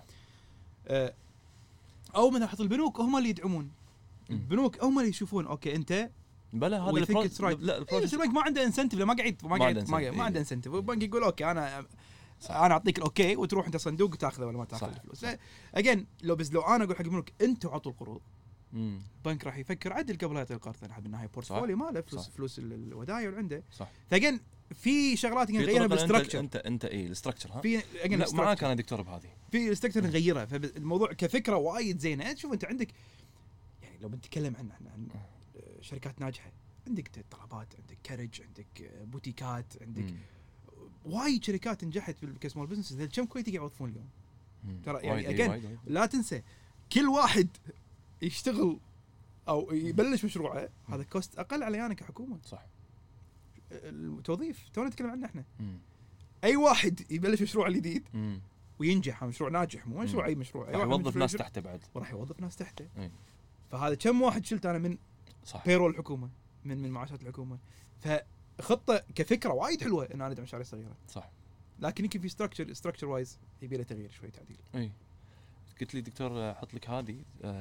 او مثلا حط البنوك هم اللي يدعمون. البنوك هم اللي يشوفون اوكي انت بلا هذا لا البنك ما عنده انسنتيف، ما عنده انسنتيف. البنك يقول اوكي انا اعطيك الاوكي وتروح انت صندوق وتاخذه ولا ما تاخذ الفلوس. اجين لو انا اقول حق البنوك انتوا عطوا القروض، البنك راح يفكر عدل قبل يعطي القرض. لان بالنهايه بورتفوليو ماله فلوس الودايع اللي عنده. فاجين في شغلات نغيرها بالستراكشر. انت الستراكشر في معاك انا دكتور بهذه في الستراكشر نغيرها. فالموضوع كفكره وايد زينه. شوف انت عندك يعني لو بنتكلم عن شركات ناجحه، عندك طلبات، عندك كارج، عندك بوتيكات، عندك وايد شركات نجحت بالسمول بزنس. كم كويتي يوظفون اليوم ترى يعني لا تنسى كل واحد يشتغل او يبلش مشروعه هذا كوست اقل علي انا كحكومه. صح. التوظيف تونا نتكلم عنه احنا. اي واحد يبلش مشروع جديد وينجح، مشروع ناجح مو مشروع اي مشروع، راح يوظف ناس تحته بعد، وراح يوظف ناس تحته. فهذا كم واحد شلت انا من بيرول الحكومه، من معاشات الحكومه. فخطه كفكره وايد حلوه ان انا ادعم مشاريع صغيره. صح. لكن يمكن في ستراكشر وايز يبي له تغيير شوي، تعديل. اي قلت لي دكتور احط لك هذه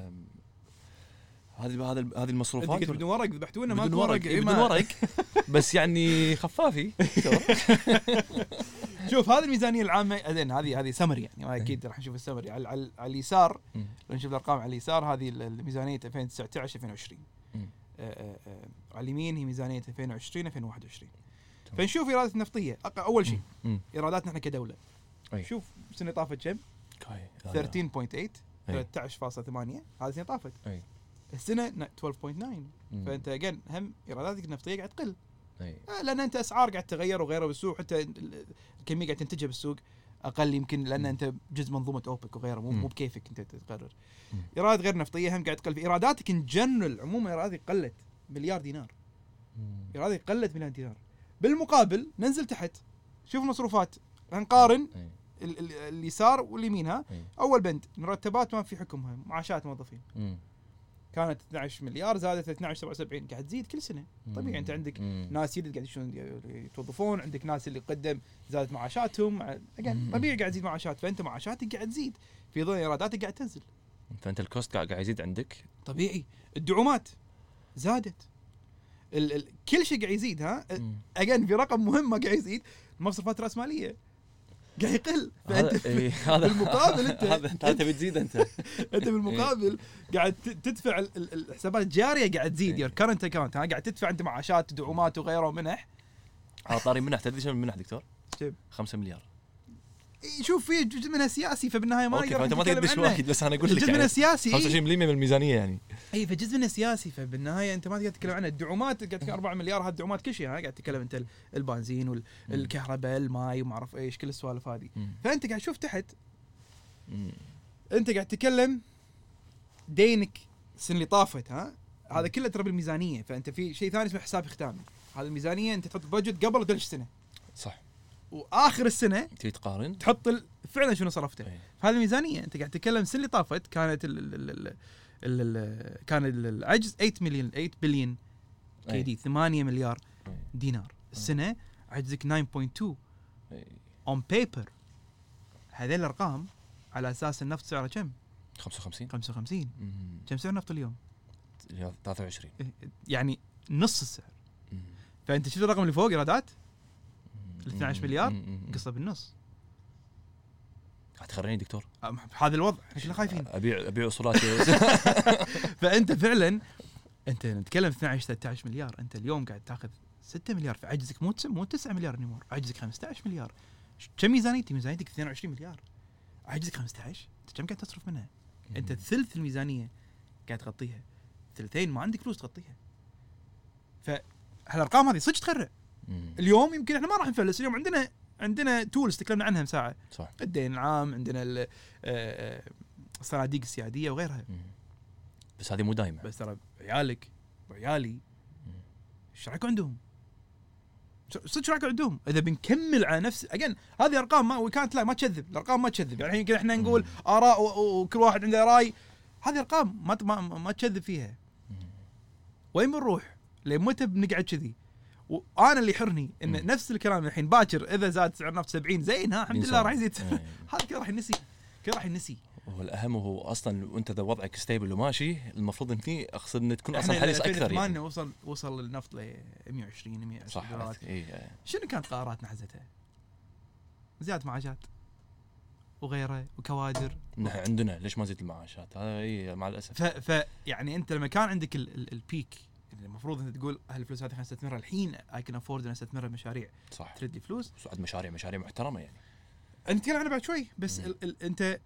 المصروفات بدون ورق ذبحتونا ما بدون ورق. بدون ورق بس يعني خفافي. شوف هذه الميزانيه العامه اذن هذه سمري يعني اكيد راح نشوف السمري على اليسار. لو نشوف الارقام على اليسار هذه الميزانيه 2019 2020. على اليمين هي ميزانيه 2020 2021. فنشوف ايرادات النفطيه. اول شيء ايراداتنا احنا كدوله. شوف السنه طافت كم 13.8 13.8 هذه السنه طافت. السنه 12.9. فانت اجين هم ايراداتك النفطيه قاعد تقل. لان انت اسعار قاعد تغير وغيره بالسوق، حتى الكميه قاعد تنتجها بالسوق اقل يمكن لان انت جزء منظومه اوبك وغيره مو بكيفك انت تقرر. ايرادات غير نفطيه هم قاعد تقل في ايراداتك ان جنرال عموما. ايراداتك قلت مليار دينار. ايراداتك قلت مليار دينار. بالمقابل ننزل تحت شوف المصروفات نقارن اليسار واليمين. ها اول بند مرتبات ما في حكمها معاشات موظفين كانت 12 مليار زادت 12.77 قاعد تزيد كل سنه. طبيعي انت عندك ناس جدد قاعد يتوظفون عندك ناس اللي قدم زادت معاشاتهم طبيعي قاعد تزيد معاشات فانت معاشاتك قاعد تزيد في ظل ايراداتك قاعد تنزل فانت الكوست قاعد يزيد عندك طبيعي. الدعومات زادت كل شيء قاعد يزيد. ها في رقم مهم قاعد يزيد المصروفات الرأسمالية قاعد يقل. فانت بالمقابل انت تبي تزيد انت بالمقابل قاعد تدفع الحسابات الجاريه قاعد تزيد يور كرنت اكاونت. قاعد تدفع انت معاشات ودعومات وغيره ومنح. على طاري منح تدري شو المنح دكتور؟ 5 مليار. شوف في جزء منها سياسي فبالنهايه ما نقدر. انت ما تقدر واحد بس انا اقول لك جزء منها سياسي 25% من الميزانيه يعني اي فجزء منها سياسي فبالنهايه انت ما تقدر تتكلم عنها. الدعومات قاعد تتكلم 4 مليار هذه الدعومات كل شيء. قاعد تتكلم انت البنزين والكهرباء الماي وما اعرف ايش كل السوالف هذه. فانت قاعد تشوف تحت انت قاعد تتكلم دينك السنه اللي طافت. هذا كله ترى بالميزانيه. فانت في شيء ثاني اسمه حساب ختامي. هذه الميزانيه انت تحط بادجت قبل تبلش السنه صح واخر السنه تبي تقارن تحط فعلا شنو صرفته. هذه الميزانيه انت قاعد تتكلم السنه اللي طافت كانت كان العجز 8 بليون كي دي 8 مليار دينار. السنه عجزك 9.2 on paper. هذه الارقام على اساس النفط سعره كم 55 كم سعر النفط اليوم 23 يعني نص السعر. فانت شفت الرقم اللي فوق ايرادات 12 مليار قصه بالنص. هتخرجني دكتور هذا الوضع احنا كلنا خايفين ابيع اصولاتي فانت فعلا انت نتكلم 12-13 مليار. انت اليوم قاعد تاخذ 6 مليار فعجزك مو 9 مليار نيمور عجزك 15 مليار. كم ميزانيتك 22 مليار عجزك 15. انت كم قاعد تصرف منها؟ انت ثلث الميزانيه قاعد تغطيها ثلثين ما عندك فلوس تغطيها. فهالارقام هذه صدق تخرع. اليوم يمكن احنا ما راح نفلس. اليوم عندنا تولز تكلمنا عنها من ساعه صح. الدين العام عندنا الصناديق السياديه وغيرها. بس هذه مو دايمه. بس ترى عيالك وعيالي ايش رايكم عندهم؟ صدق رايكم عندهم؟ اذا بنكمل على نفس هذه ارقام ما وكانت لا ما تكذب. الارقام ما تكذب. يعني يمكن احنا نقول اراء وكل واحد عنده راي. هذه ارقام ما تكذب فيها. وين بنروح؟ لمتى بنقعد كذي؟ وانا اللي يحرني ان نفس الكلام الحين باكر اذا زاد سعر النفط 70 زين الحمد لله راح يزيد. هذا كذا راح ينسي. والاهم هو اصلا وانت اذا وضعك ستيبل وماشي المفروض اقصد ان تكون اصلا حريص اكثر. يعني وصل النفط ل 120 صح دولار. شنو كانت قراراتنا حزتها؟ زياده معاشات وغيره وكوادر. نحن عندنا ليش ما زيد المعاشات؟ هذا مع الاسف. يعني انت لما كان عندك البيك المفروض انت تقول الفلوس هذه خلينا نستثمرها الحين. اي كان افورد ان استثمرها بمشاريع صح. تردي فلوس وعد مشاريع محترمه يعني. نتكلم عنها بعد شوي بس انت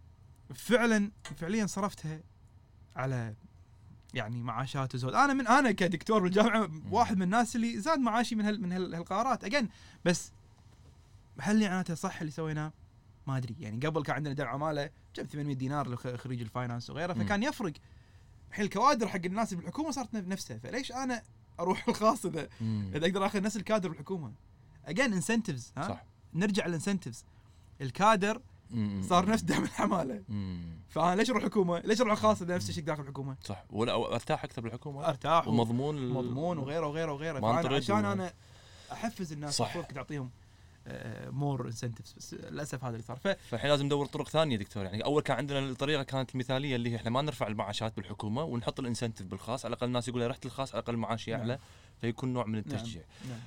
فعليا صرفتها على يعني معاشات وزود. انا كدكتور بالجامعه واحد من الناس اللي زاد معاشي من هالقرارات بس هل معناته صح اللي سويناه؟ ما ادري. يعني قبل كان عندنا دعم عماله جاب 800 دينار لخريج الفاينانس وغيره فكان يفرق. الحين الكوادر حق الناس بالحكومه صارت نفسها. فليش انا اروح الخاص اذا اقدر اخذ نفس الكادر بالحكومه؟ انسنتيفز صح. نرجع للانسنتيفز. الكادر صار نفس دعم العماله. فانا ليش اروح الحكومه؟ ليش اروح الخاص اذا نفس الشيء داخل الحكومه؟ صح. ولا ارتاح اكثر بالحكومه. ارتاح ومضمون وغيره عشان انا احفز الناس المفروض تعطيهم مور انسنتيفز. بس للاسف هذا اللي صار. فالحين لازم ندور طرق ثانيه دكتور. يعني اول كان عندنا الطريقه كانت المثاليه اللي هي احنا ما نرفع المعاشات بالحكومه ونحط الانسنتيف بالخاص. على الاقل الناس يقول رحت الخاص على الاقل معاشي اعلى. فيكون نوع من التشجيع.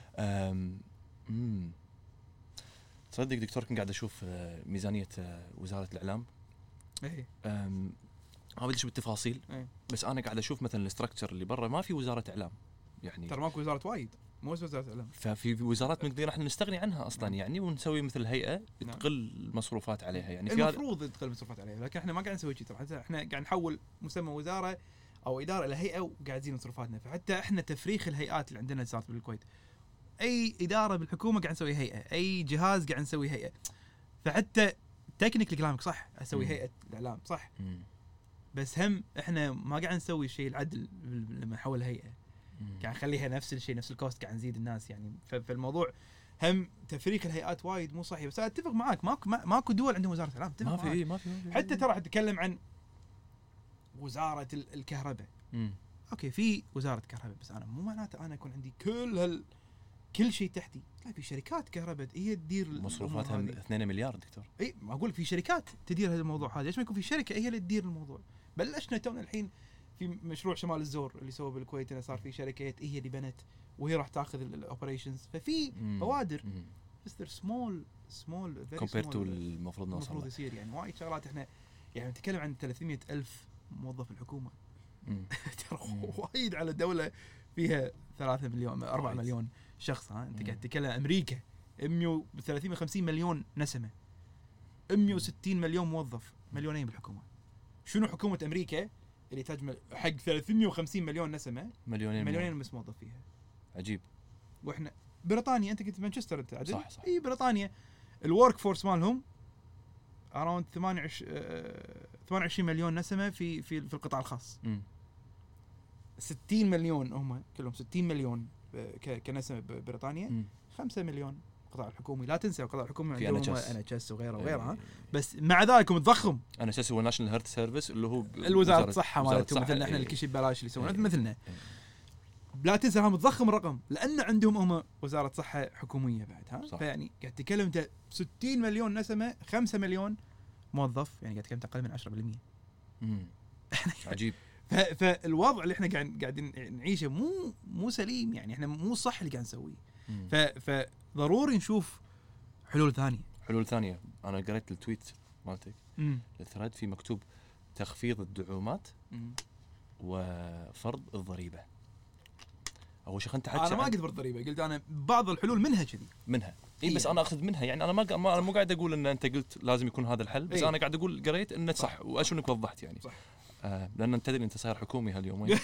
تصدق دكتور كنت قاعد اشوف ميزانيه وزاره الاعلام. ما بديش بالتفاصيل. بس انا قاعد اشوف مثلا الاستراكشر اللي برا ما في وزاره اعلام. يعني ترى ماكو وزاره وايد مو وزاره اعلام. ففي وزارات نقدر احنا نستغني عنها اصلا يعني ونسوي مثل هيئه تقل المصروفات عليها. يعني المفروض تقل المصروفات عليها لكن احنا ما قاعد نسوي شيء. ترى احنا قاعد نحول مسمى وزاره او اداره الى هيئه وقاعد نزيد مصروفاتنا. فحتى احنا تفريخ الهيئات اللي عندنا صارت بالكويت. اي اداره بالحكومه قاعد نسوي هيئه. اي جهاز قاعد نسوي هيئه. فحتى تكنيكلي كلامك صح، اسوي هيئه الاعلام صح، بس هم احنا ما قاعد نسوي الشيء العدل لما نحول هيئه، قاعد نخليها نفس الشيء نفس الكوست، قاعد نزيد الناس يعني. فالموضوع هم تفريق الهيئات وايد مو صحيح. بس اتفق معاك ماكو دول عندهم وزاره اعلام، ما في حتى ترى اتكلم عن وزاره الكهرباء. اوكي في وزاره كهرباء، بس انا مو معناته انا يكون عندي كل شيء تحتي. لا، في شركات كهرباء هي تدير مصروفاتها 2 مليار دكتور. اي ما اقول في شركات تدير هذا الموضوع هذا، ليش ما يكون في شركه هي اللي تدير الموضوع؟ بلشنا تونا الحين في مشروع شمال الزور اللي سوى بالكويت، انه صار في شركه هي اللي بنت وهي راح تاخذ الاوبريشنز. ففي بوادر بس they're small compared to المفروض نوصل يصير يعني وايد شغلات. احنا يعني نتكلم عن 300,000 موظف الحكومه ترى وايد على دوله فيها 3 مليون 4 مليون شخص. انت قاعد تتكلم امريكا 350 مليون نسمه، 160 مليون موظف، مليونين بالحكومه. شنو حكومه امريكا اللي تجمع حق 350 مليون نسمه مليونين بس موظف فيها؟ عجيب. واحنا بريطانيا، انت كنت مانشستر انت عدل؟ صح. اي بريطانيا الورك فورس مالهم اراوند 28 مليون نسمه في القطاع الخاص. 60 مليون هم كلهم 60 مليون كنسمه بريطانيا. 5 مليون القطاع الحكومي. لا تنسى القطاع الحكومي عندهم NHS وغيرها بس مع ذلك متضخم. NHS هو ناشونال هيلث سيرفيس اللي هو الوزاره الصحه مالتهم، مثلنا احنا الكل شيء ببلاش اللي يسوونه مثلنا. لا تنسى هم متضخم الرقم لان عندهم هم وزاره صحه حكوميه بعد. فيعني قاعد تتكلم انت 60 مليون نسمه، 5 مليون موظف، يعني قاعد تتكلم تقريبا 10%. عجيب. فالوضع اللي احنا قاعدين نعيشه مو سليم يعني، احنا مو صح اللي قاعد نسويه. فضروري نشوف حلول ثانيه. انا قريت التويت مالتك الثريد في مكتوب تخفيض الدعومات وفرض الضريبه. اول شيء انت انا ما قلت فرض الضريبه، قلت انا بعض الحلول منها اي بس انا اخذ منها يعني. انا مو قاعد اقول ان انت قلت لازم يكون هذا الحل، بس انا قاعد اقول قريت انه صح واشو انك وضحت يعني صح. لان انت تدري انت صاير حكومي هاليومين.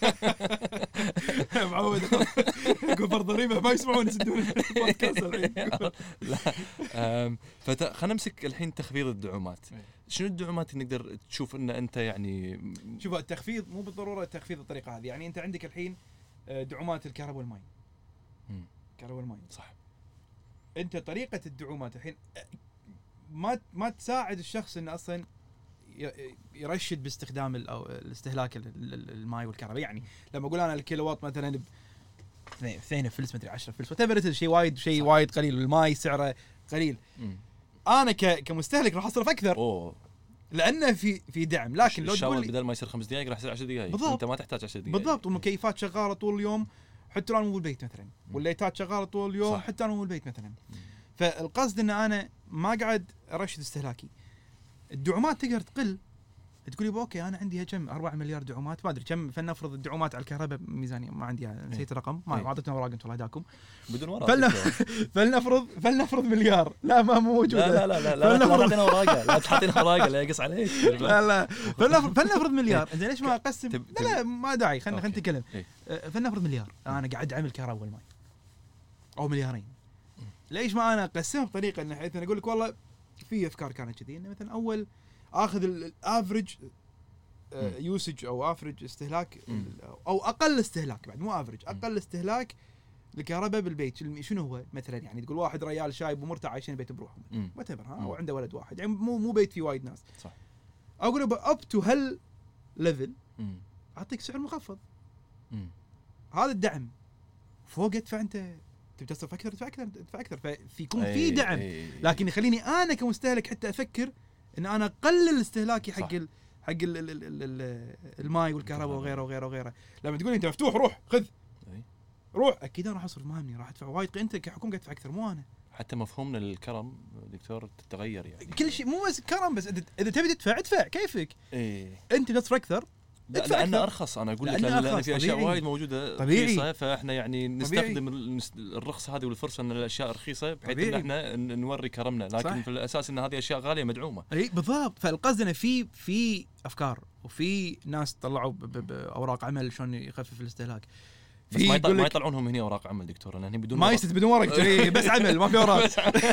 معود يقول فرض ضريبه ما يسمعون يسدون البودكاست الحين. لا خلينا نمسك الحين تخفيض الدعومات. شنو الدعومات اللي نقدر تشوف ان انت يعني شوف التخفيض مو بالضروره التخفيض الطريقه هذه. يعني انت عندك الحين دعومات الكهرباء والماء. الكهرباء والماء صح. انت طريقه الدعومات الحين ما تساعد الشخص انه اصلا يرشد باستخدام الاستهلاك الماء والكهرباء. يعني لما اقول انا الكيلو وات مثلا 2 فلس مدري 10 فلس وتبرت شيء وايد قليل، والماء سعره قليل. انا كمستهلك راح اصرف اكثر لانه في دعم. لكن لو تقول بدل ما يصير 5 دقائق راح يصير 10 دقائق. انت ما تحتاج 10 دقائق بالضبط. والمكيفات شغاله طول اليوم حتى لو مو بالبيت مثلا، والليتات شغاله طول اليوم صح. حتى لو مو بالبيت مثلا. فالقصد ان انا ما قاعد ارشد استهلاكي. الدعومات تقدر تقل، تقول لي اوكي انا عندي كم 4 مليار دعومات، ما ادري كم فلنفرض الدعومات على الكهرباء ميزانيه ما عندي، نسيت الرقم، ما اعطيتنا اوراق انتم الله يهداكم بدون اوراق. فلنفرض مليار. لا ما موجوده. لا تعطينا اوراق، لا تعطينا اوراق لا يقص عليك. لا فلنفرض مليار. زين ليش ما اقسم؟ لا ما داعي، خلينا نتكلم. فلنفرض مليار انا قاعد اعمل كهرباء والماء او مليارين. ليش ما انا اقسمها بطريقه ان حيث انا اقول لك والله في افكار كانت كذي، انه مثلا اول اخذ الافريج يوسج او افريج استهلاك او اقل استهلاك، بعد مو افريج، اقل استهلاك الكهرباء بالبيت شنو هو مثلا. يعني تقول واحد ريال شايب ومرتاح عايشين بيت بروحهم واتبر او عنده ولد واحد، يعني مو بيت فيه وايد ناس صح. اقول اب تو هل ليفل اعطيك سعر مخفض. هذا الدعم فوق ادفع انت تبي تصرف اكثر تدفع اكثر ففي يكون في دعم. لكن يخليني انا كمستهلك حتى افكر ان انا اقلل استهلاكي حق الماء والكهرباء وغيره. لما تقول انت مفتوح روح خذ روح، اكيد انا راح اصرف مهمني، راح ادفع وايد. انت كحكومه قاعد تدفع اكثر مو انا. حتى مفهومنا للكرم دكتور تتغير يعني كل شيء مو بس كرم، بس اذا تبي تدفع ادفع كيفك. انت تصرف اكثر لأن أرخص. أنا أقول لك لأن في أشياء وايد موجودة رخيصة، فإحنا يعني نستخدم الرخصة هذه والفرصة أن الأشياء رخيصة بحيث أن إحنا نوري كرمنا، لكن صح. في الأساس أن هذه أشياء غالية مدعومة. أي بالضبط. فالقصد أن في أفكار وفي ناس طلعوا بأوراق عمل شلون يخفف الاستهلاك. بس ما يطلعونهم هنا اوراق عمل دكتور، لان بدون ما يستلم بدون ورق بس عمل ما في اوراق.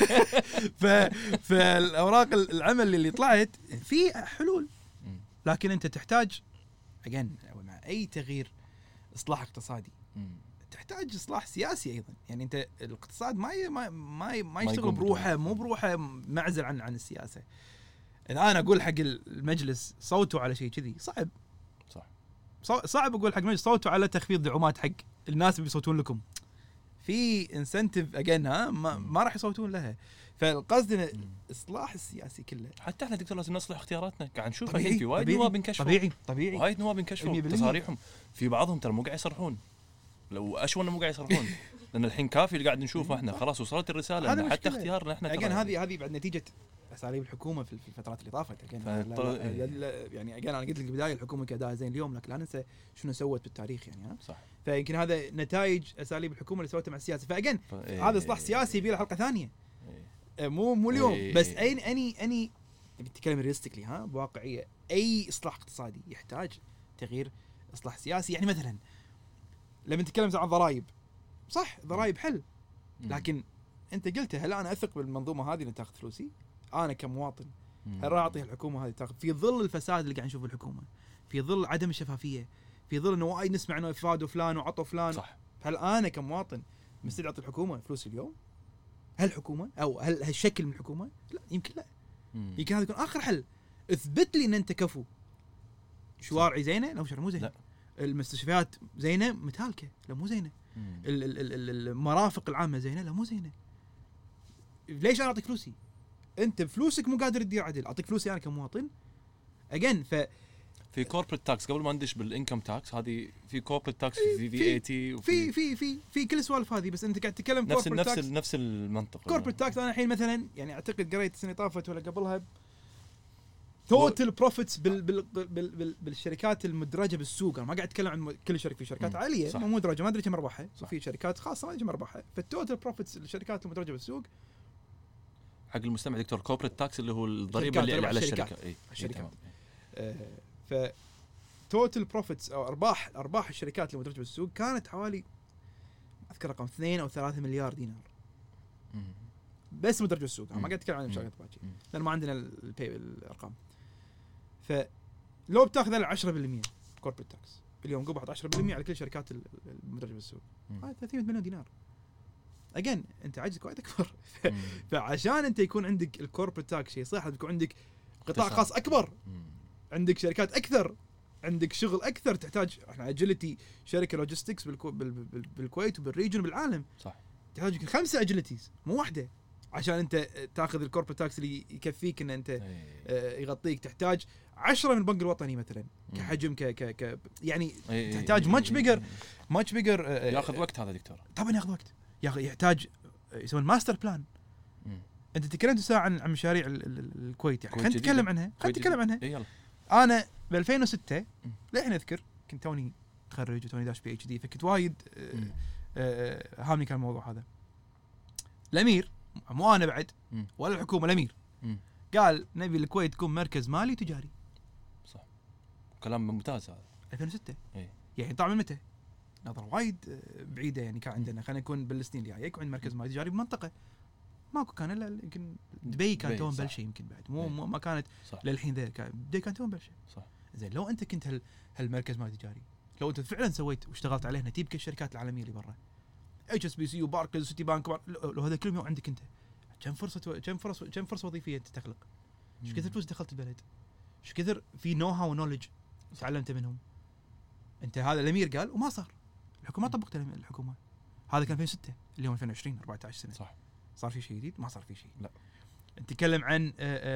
فالاوراق العمل اللي طلعت في حلول، لكن انت تحتاج مع اي تغيير اصلاح اقتصادي تحتاج اصلاح سياسي ايضا. يعني انت الاقتصاد ما يشتغل بروحه، مو بروحه معزل عن السياسه. اذا انا اقول حق المجلس صوتوا على شيء كذي صعب، صعب اقول حق المجلس صوتوا على تخفيض دعومات حق الناس اللي بيصوتون لكم، في انسنتيف ما راح يصوتون لها. فالقصد ان الاصلاح السياسي كله. حتى احنا دكتور لازم نصلح اختياراتنا، قاعد نشوف الحين في وايد نواب انكشفوا، طبيعي وايد نواب انكشفوا تصاريحهم، في بعضهم ترى مو قاعد يصرحون، لو اشون مو قاعد يصرحون. لان الحين كافي اللي قاعد نشوفه احنا، خلاص وصلت الرساله ان حتى اختيارنا احنا هذه بعد نتيجه اساليب الحكومه في الفترات اللي طافت. يعني انا قلت لك بالبدايه الحكومه كاداء زين اليوم، لكن لا ننسى شنو سوت بالتاريخ يعني. صح. فيمكن هذا نتائج اساليب الحكومه اللي سوتها مع السياسه. هذا اصلاح سياسي يبي له حلقه ثانيه، مو اليوم. بس اني بتكلم ريستيكلي بواقعيه، اي اصلاح اقتصادي يحتاج تغيير اصلاح سياسي. يعني مثلا لما نتكلم عن ضرائب، صح ضرائب حل، لكن انت قلت هل انا اثق بالمنظومه هذه اللي تاخذ فلوسي انا كمواطن؟ هل راح اعطيها الحكومه هذه تاخذ في ظل الفساد اللي قاعد نشوفه الحكومه، في ظل عدم الشفافيه، في ظل انه وايد نسمع انه افادوا فلان وعطوا فلان؟ صح. هل انا كمواطن مستعد اعطي الحكومه فلوسي اليوم؟ هل الحكومه او هل هالشكل من الحكومه؟ لا يمكن لا. يمكن هذا يكون اخر حل. اثبت لي ان انت كفو. شوارعي زينه؟ لا مو زينه. المستشفيات زينه متهالكه؟ لا مو زينه. المرافق العامه زينه؟ لا مو زينه. ليش انا اعطيك فلوسي؟ انت بفلوسك مو قادر تدير عدل، اعطيك فلوسي انا كمواطن. في كوربريت تاكس قبل ما ندش بالانكم تاكس، هذه في كوربريت تاكس في في اي تي وفي في في في كل السوالف هذه. بس انت قاعد تتكلم كوربريت تاكس نفس المنطق. كوربريت تاكس انا الحين مثلا يعني اعتقد قريت السنه طافت ولا قبلها توتال بروفيتس بالشركات المدرجه بالسوق. انا ما قاعد اتكلم عن كل شركه، في شركات عاليه مو مدرجه ما ادري كم ارباحها، وفي شركات خاصه ما ادري كم ارباحها. فالتوتال بروفيتس الشركات المدرجه بالسوق حق المستمع دكتور، كوربريت تاكس اللي هو الضريبه اللي على الشركه. الشركات. ف توتال بروفيتس او ارباح الشركات اللي مدرجه بالسوق كانت حوالي اذكر رقم 2 أو 3 مليار دينار بس مدرجه بالسوق. ما قاعد اتكلم عن شركات باجي لان ما عندنا الارقام. فلو بتاخذ على 10% كوربريت تاكس اليوم قبض 10% على كل شركات المدرجه بالسوق، هذا 300 مليون دينار. اجين انت عجزك وايد اكبر. فعشان انت يكون عندك الكوربريت تاكس شيء صح، بيكون عندك قطاع خاص اكبر، عندك شركات اكثر، عندك شغل اكثر. تحتاج احنا اجيلتي شركه لوجيستكس بالكويت وبالريجن بالعالم، صح، تحتاج 5 اجيلتيز مو واحده عشان انت تاخذ الكوربريت تاكس اللي يكفيك ان انت يغطيك. تحتاج 10 من البنك الوطني مثلا كحجم يعني تحتاج ماتش بيجر. ياخذ وقت هذا دكتور، طبعا ياخذ وقت، يحتاج يسوون ماستر بلان. انت تكلمت ساعه عن مشاريع الكويت، يعني خلينا نتكلم عنها. انا ب 2006 للحين اذكر كنت توني تخرج وتوني داش بي اتش دي، فكنت وايد هامني كان الموضوع هذا. الامير مو انا بعد ولا الحكومه، الامير قال نبي الكويت تكون مركز مالي وتجاري. صح، كلام ممتاز هذا. 2006 يعني طبعا من متى؟ نظرة وايد بعيده. يعني كان عندنا خلينا نكون بالسنين اللي جايه يكون عند مركز مالي تجاري بمنطقه ماكو كان الا يمكن دبي كان توم بلشي، يمكن بعد مو ما كانت للحين ذا دبي كان توم بلشي. صح. زين لو انت كنت هالمركز مالي تجاري، لو انت فعلا سويت واشتغلت عليه هنا تجيب كل الشركات العالميه اللي برا HSBC وباركلز وسيتي بانك، لو هذا كلهم عندك انت كم فرصه وظيفيه انت تخلق؟ ايش كثر فلوس دخلت البلد؟ ايش كثر في نو هاو ونولج تعلمت منهم؟ انت هذا الامير قال وما صار، الحكومه ما طبقت الحكومه. هذا كان 2006 اليوم 2020 14 سنه. صح. صار في شيء جديد؟ ما صار في شيء. لا. نتكلم عن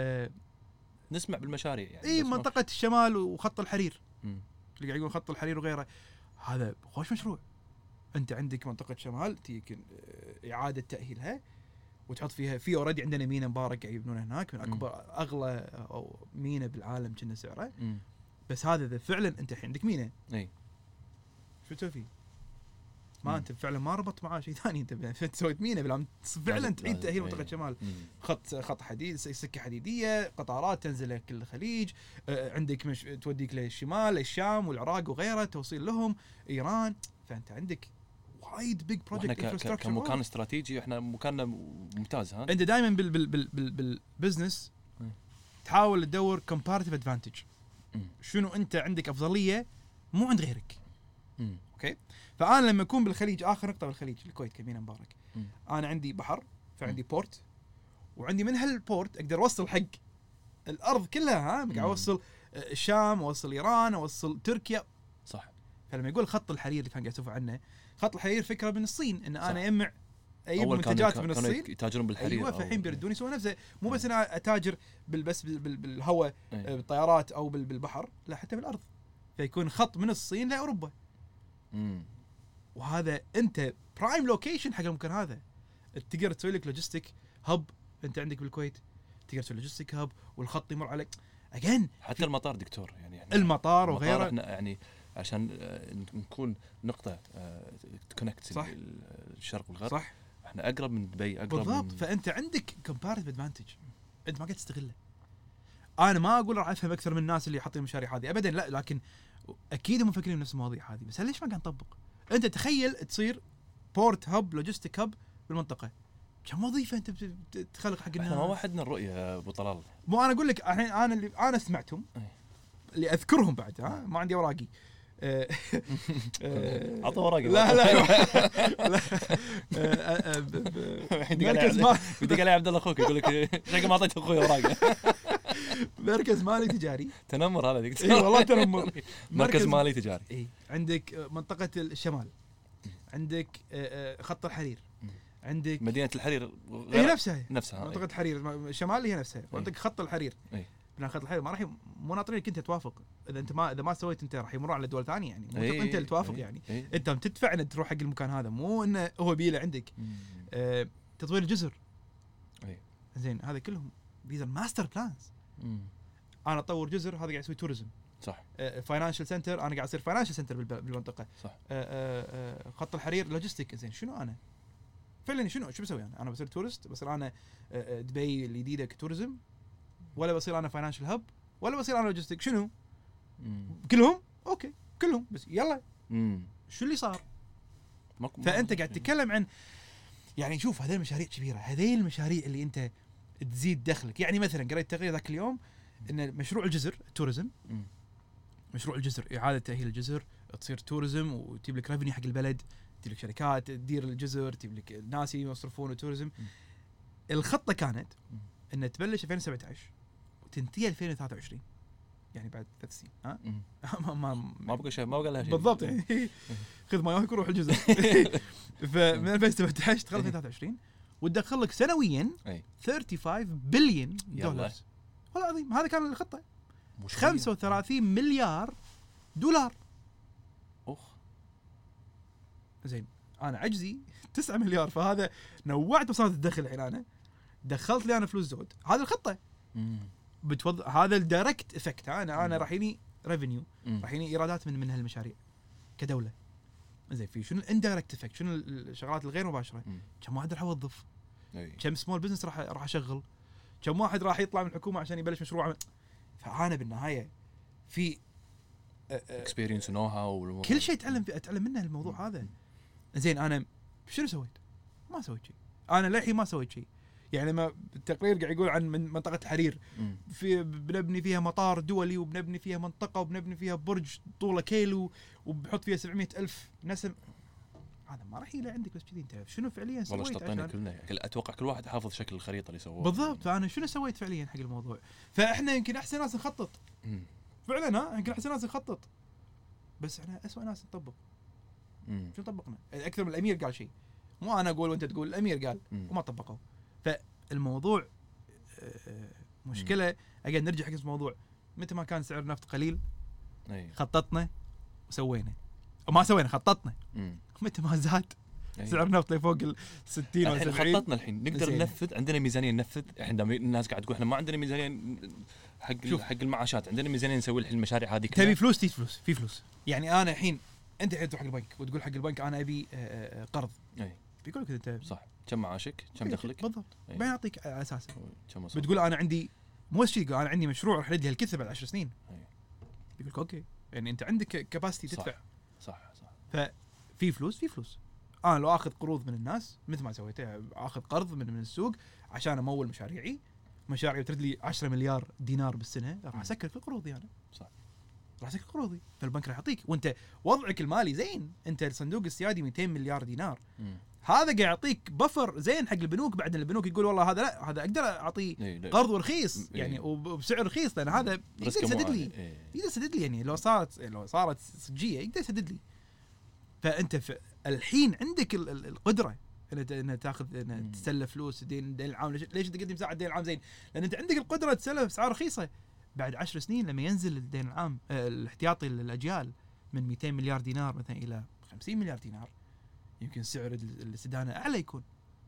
نسمع بالمشاريع يعني اي منطقه الشمال وخط الحرير اللي قاعد يقول خط الحرير وغيره. هذا خوش مشروع. انت عندك منطقه شمال تيجي اعاده تاهيلها وتحط فيها في اوريدي عندنا مينا مبارك قاعد يبنونه هناك من اكبر اغلى او مينا بالعالم كنا سعره. بس هذا اذا فعلا انت الحين عندك مينا اي شو تسوي فيه؟ ما انت فعلا ما ربط معاه شيء ثاني. انت سويت مينا بالعام فعلا تعيد تاهيل منطقه شمال. خط حديد، سكه حديديه، قطارات تنزل لك الخليج، عندك مش توديك للشمال الشام والعراق وغيره، توصيل لهم ايران. فانت عندك وايد بيج بروجكت انفراستراكشر. كمكان استراتيجي احنا مكاننا ممتاز. ها انت دائما بالبزنس تحاول تدور كومباراتيف ادفانتج. شنو انت عندك افضليه مو عند غيرك. اوكي. فانا لما اكون بالخليج، اخر نقطه بالخليج الكويت كمينة مبارك، انا عندي بحر، فعندي بورت، وعندي من هالبورت اقدر اوصل حق الارض كلها. قاعد اوصل الشام، اوصل ايران، اوصل تركيا. صح. فلما يقول خط الحرير اللي كان قاعد يسولف عنه، خط الحرير فكره من الصين، ان انا يجمع اي منتجات من الصين يتاجرون بالحرير. ايوه، فالحين بيردون يسوون نفسه. مو بس انا اتاجر بس بالهواء بالطيارات او بالبحر، لا حتى بالارض. فيكون خط من الصين لاوروبا. وهذا انت برايم لوكيشن حق المكان هذا. تقدر تسوي لك لوجيستيك هب. انت عندك بالكويت تقدر تسوي لوجيستيك هب، والخط يمر عليك اجين. حتى المطار دكتور، يعني المطار وغيره. احنا يعني عشان نكون نقطه تكونكت الشرق والغرب. صح. احنا اقرب من دبي، اقرب بالضبط. فانت عندك كومباريتيف ادفانتج انت ما قاعد تستغله. انا ما اقول راح افهم اكثر من الناس اللي حاطين المشاريع هذه ابدا، لا، لكن اكيد هم مفكرين بنفس المواضيع هذه. بس ليش ما قاعد نطبق؟ انت تخيل تصير بورت هب، لوجيستيك هب بالمنطقه، كم وظيفه انت تخلق حق الناس. احنا ما وحدنا الرؤيه ابو طلال. مو انا اقول لك الحين، انا اللي انا سمعتهم اللي اذكرهم بعد، ما عندي اوراقي. عطوا اوراقي. لا بدي قال عبد الله اخوك يقول لك شكل ما اعطيت اخوي اوراقه. مركز مالي تجاري. تنمر هذا دكتور. اي والله تنمر. مركز مالي تجاري. اي عندك منطقه الشمال، عندك خط الحرير، عندك مدينه الحرير هي نفسها منطقه الحرير الشمال هي نفسها. عندك خط الحرير. بناء خط الحرير ما راح مو ناطرينك انت توافق. اذا ما سويت انت راح يمرون على دول ثانيه، يعني مو انت اللي توافق. يعني انت تدفع انك تروح حق المكان هذا، مو انه هو بيله عندك. تطوير الجزر. زين هذا كلهم بيزر ماستر بلانز. انا اطور جزر، هذا قاعد يسوي توريزم. صح. فاينانشال سنتر، انا قاعد اصير فاينانشال سنتر بالمنطقه. صح. خط الحرير لوجيستيك. زين شنو انا فعلا شو بسوي؟ انا بصير تورست، بصير انا دبي الجديده كتوريزم، ولا بصير انا فاينانشال هب، ولا بصير انا لوجيستيك؟ شنو كلهم؟ اوكي كلهم، بس يلا شو اللي صار؟ فانت قاعد تتكلم عن، يعني شوف هذه المشاريع كبيره، هذه المشاريع اللي انت تزيد دخلك. يعني مثلا قريت تقرير ذاك اليوم ان مشروع الجزر التوريزم، مشروع الجزر اعاده تاهيل الجزر، تصير توريزم وتجيب لك ريفينيو حق البلد، تجيب لك شركات تدير الجزر، تجيب لك الناس يصرفون التوريزم. الخطه كانت ان تبلش 2017 وتنتهي 2023، يعني بعد 3 سنين. ما بقى شيء، ما بقى لها شيء بالضبط. يعني خذ ما ياكل روح الجزر. فمن 2017 تخلص 2023 وتدخل لك سنويا 35 بليون دولار. والله العظيم هذا كان الخطه. 35 مليار دولار. زين انا عجزي 9 مليار، فهذا نوعت مصادر الدخل. الحين انا دخلت لي انا فلوس زود. هذه الخطه هذا الدايركت افكت. انا راح يجيني ريفينيو، راح يجيني ايرادات من هالمشاريع كدوله. زين في شنو الاندايركت افكت؟ شنو الشغلات الغير مباشره؟ كم واحد راح اوظف؟ كم سمول بزنس راح اشغل؟ كم واحد راح يطلع من الحكومه عشان يبلش مشروع؟ فانا بالنهايه في اكسبيرينس ونو هاو كل شيء اتعلم منه الموضوع هذا. زين انا شنو سويت؟ ما سويت شيء. انا للحين ما سويت شيء. يعني ما التقرير قاعد يقول عن منطقه الحرير في بنبني فيها مطار دولي، وبنبني فيها منطقه، وبنبني فيها برج طوله كيلو، وبحط فيها 700,000 نسم. هذا ما راح يجي عندك بس كذي. انت شنو فعليا سويت؟ والله اشتطينا كلنا. اتوقع كل واحد حافظ شكل الخريطه اللي سووها بالضبط. فانا شنو سويت فعليا حق الموضوع؟ فاحنا يمكن احسن ناس نخطط فعلا. يمكن احسن ناس نخطط، بس احنا اسوأ ناس نطبق. شو طبقنا؟ اكثر من الامير قال شيء، مو انا اقول وانت تقول. الامير قال وما طبقوا. فالموضوع مشكله. اجل نرجع حق الموضوع. متى ما كان سعر النفط قليل خططنا وسوينا، وما سوينا خططنا. متى ما زاد سعر النفط لفوق 60 و 70 خططنا. الحين نقدر ننفذ، عندنا ميزانيه ننفذ. احنا الناس قاعد تقول احنا ما عندنا ميزانيه حق المعاشات، عندنا ميزانيه نسوي الحين المشاريع هذه كلها. تبي فلوس تجي فلوس في فلوس. يعني انا الحين انت تروح حق البنك وتقول حق البنك انا ابي قرض، بيقول لك انت صح كم معاشك كم دخلك بالضبط، بيعطيك على اساسه. بتقول انا عندي مو شيء، انا عندي مشروع راح يدي الكثب بعد 10 سنين. بيقول لك اوكي، يعني انت عندك كاباسيتي تدفع. صح. ففي في فلوس انا لو اخذ قروض من الناس مثل ما سويته، اخذ قرض من السوق عشان امول مشاريعي بترد لي 10 مليار دينار بالسنه، راح اسكر في قروضي انا. صح، راح اسكر قروضي، فالبنك راح يعطيك وانت وضعك المالي زين. انت الصندوق السيادي 200 مليار دينار، هذا قاعد يعطيك بفر زين حق البنوك. بعد البنوك يقول والله هذا لا، هذا اقدر اعطيه قرض رخيص يعني وبسعر رخيص، لان هذا يقدر يسدد لي يقدر يسدد لي يعني لو صارت صجيه يقدر يسدد لي. فانت الحين عندك القدره ان تاخذ ان تسلف فلوس دين العام. ليش تقدم ساعه دين العام زين؟ لان انت عندك القدره تسلف باسعار رخيصه. بعد 10 سنين لما ينزل الدين العام الاحتياطي للاجيال من 200 مليار دينار مثلا الى 50 مليار دينار، يمكن سعر الاستدانه اعلى يكون.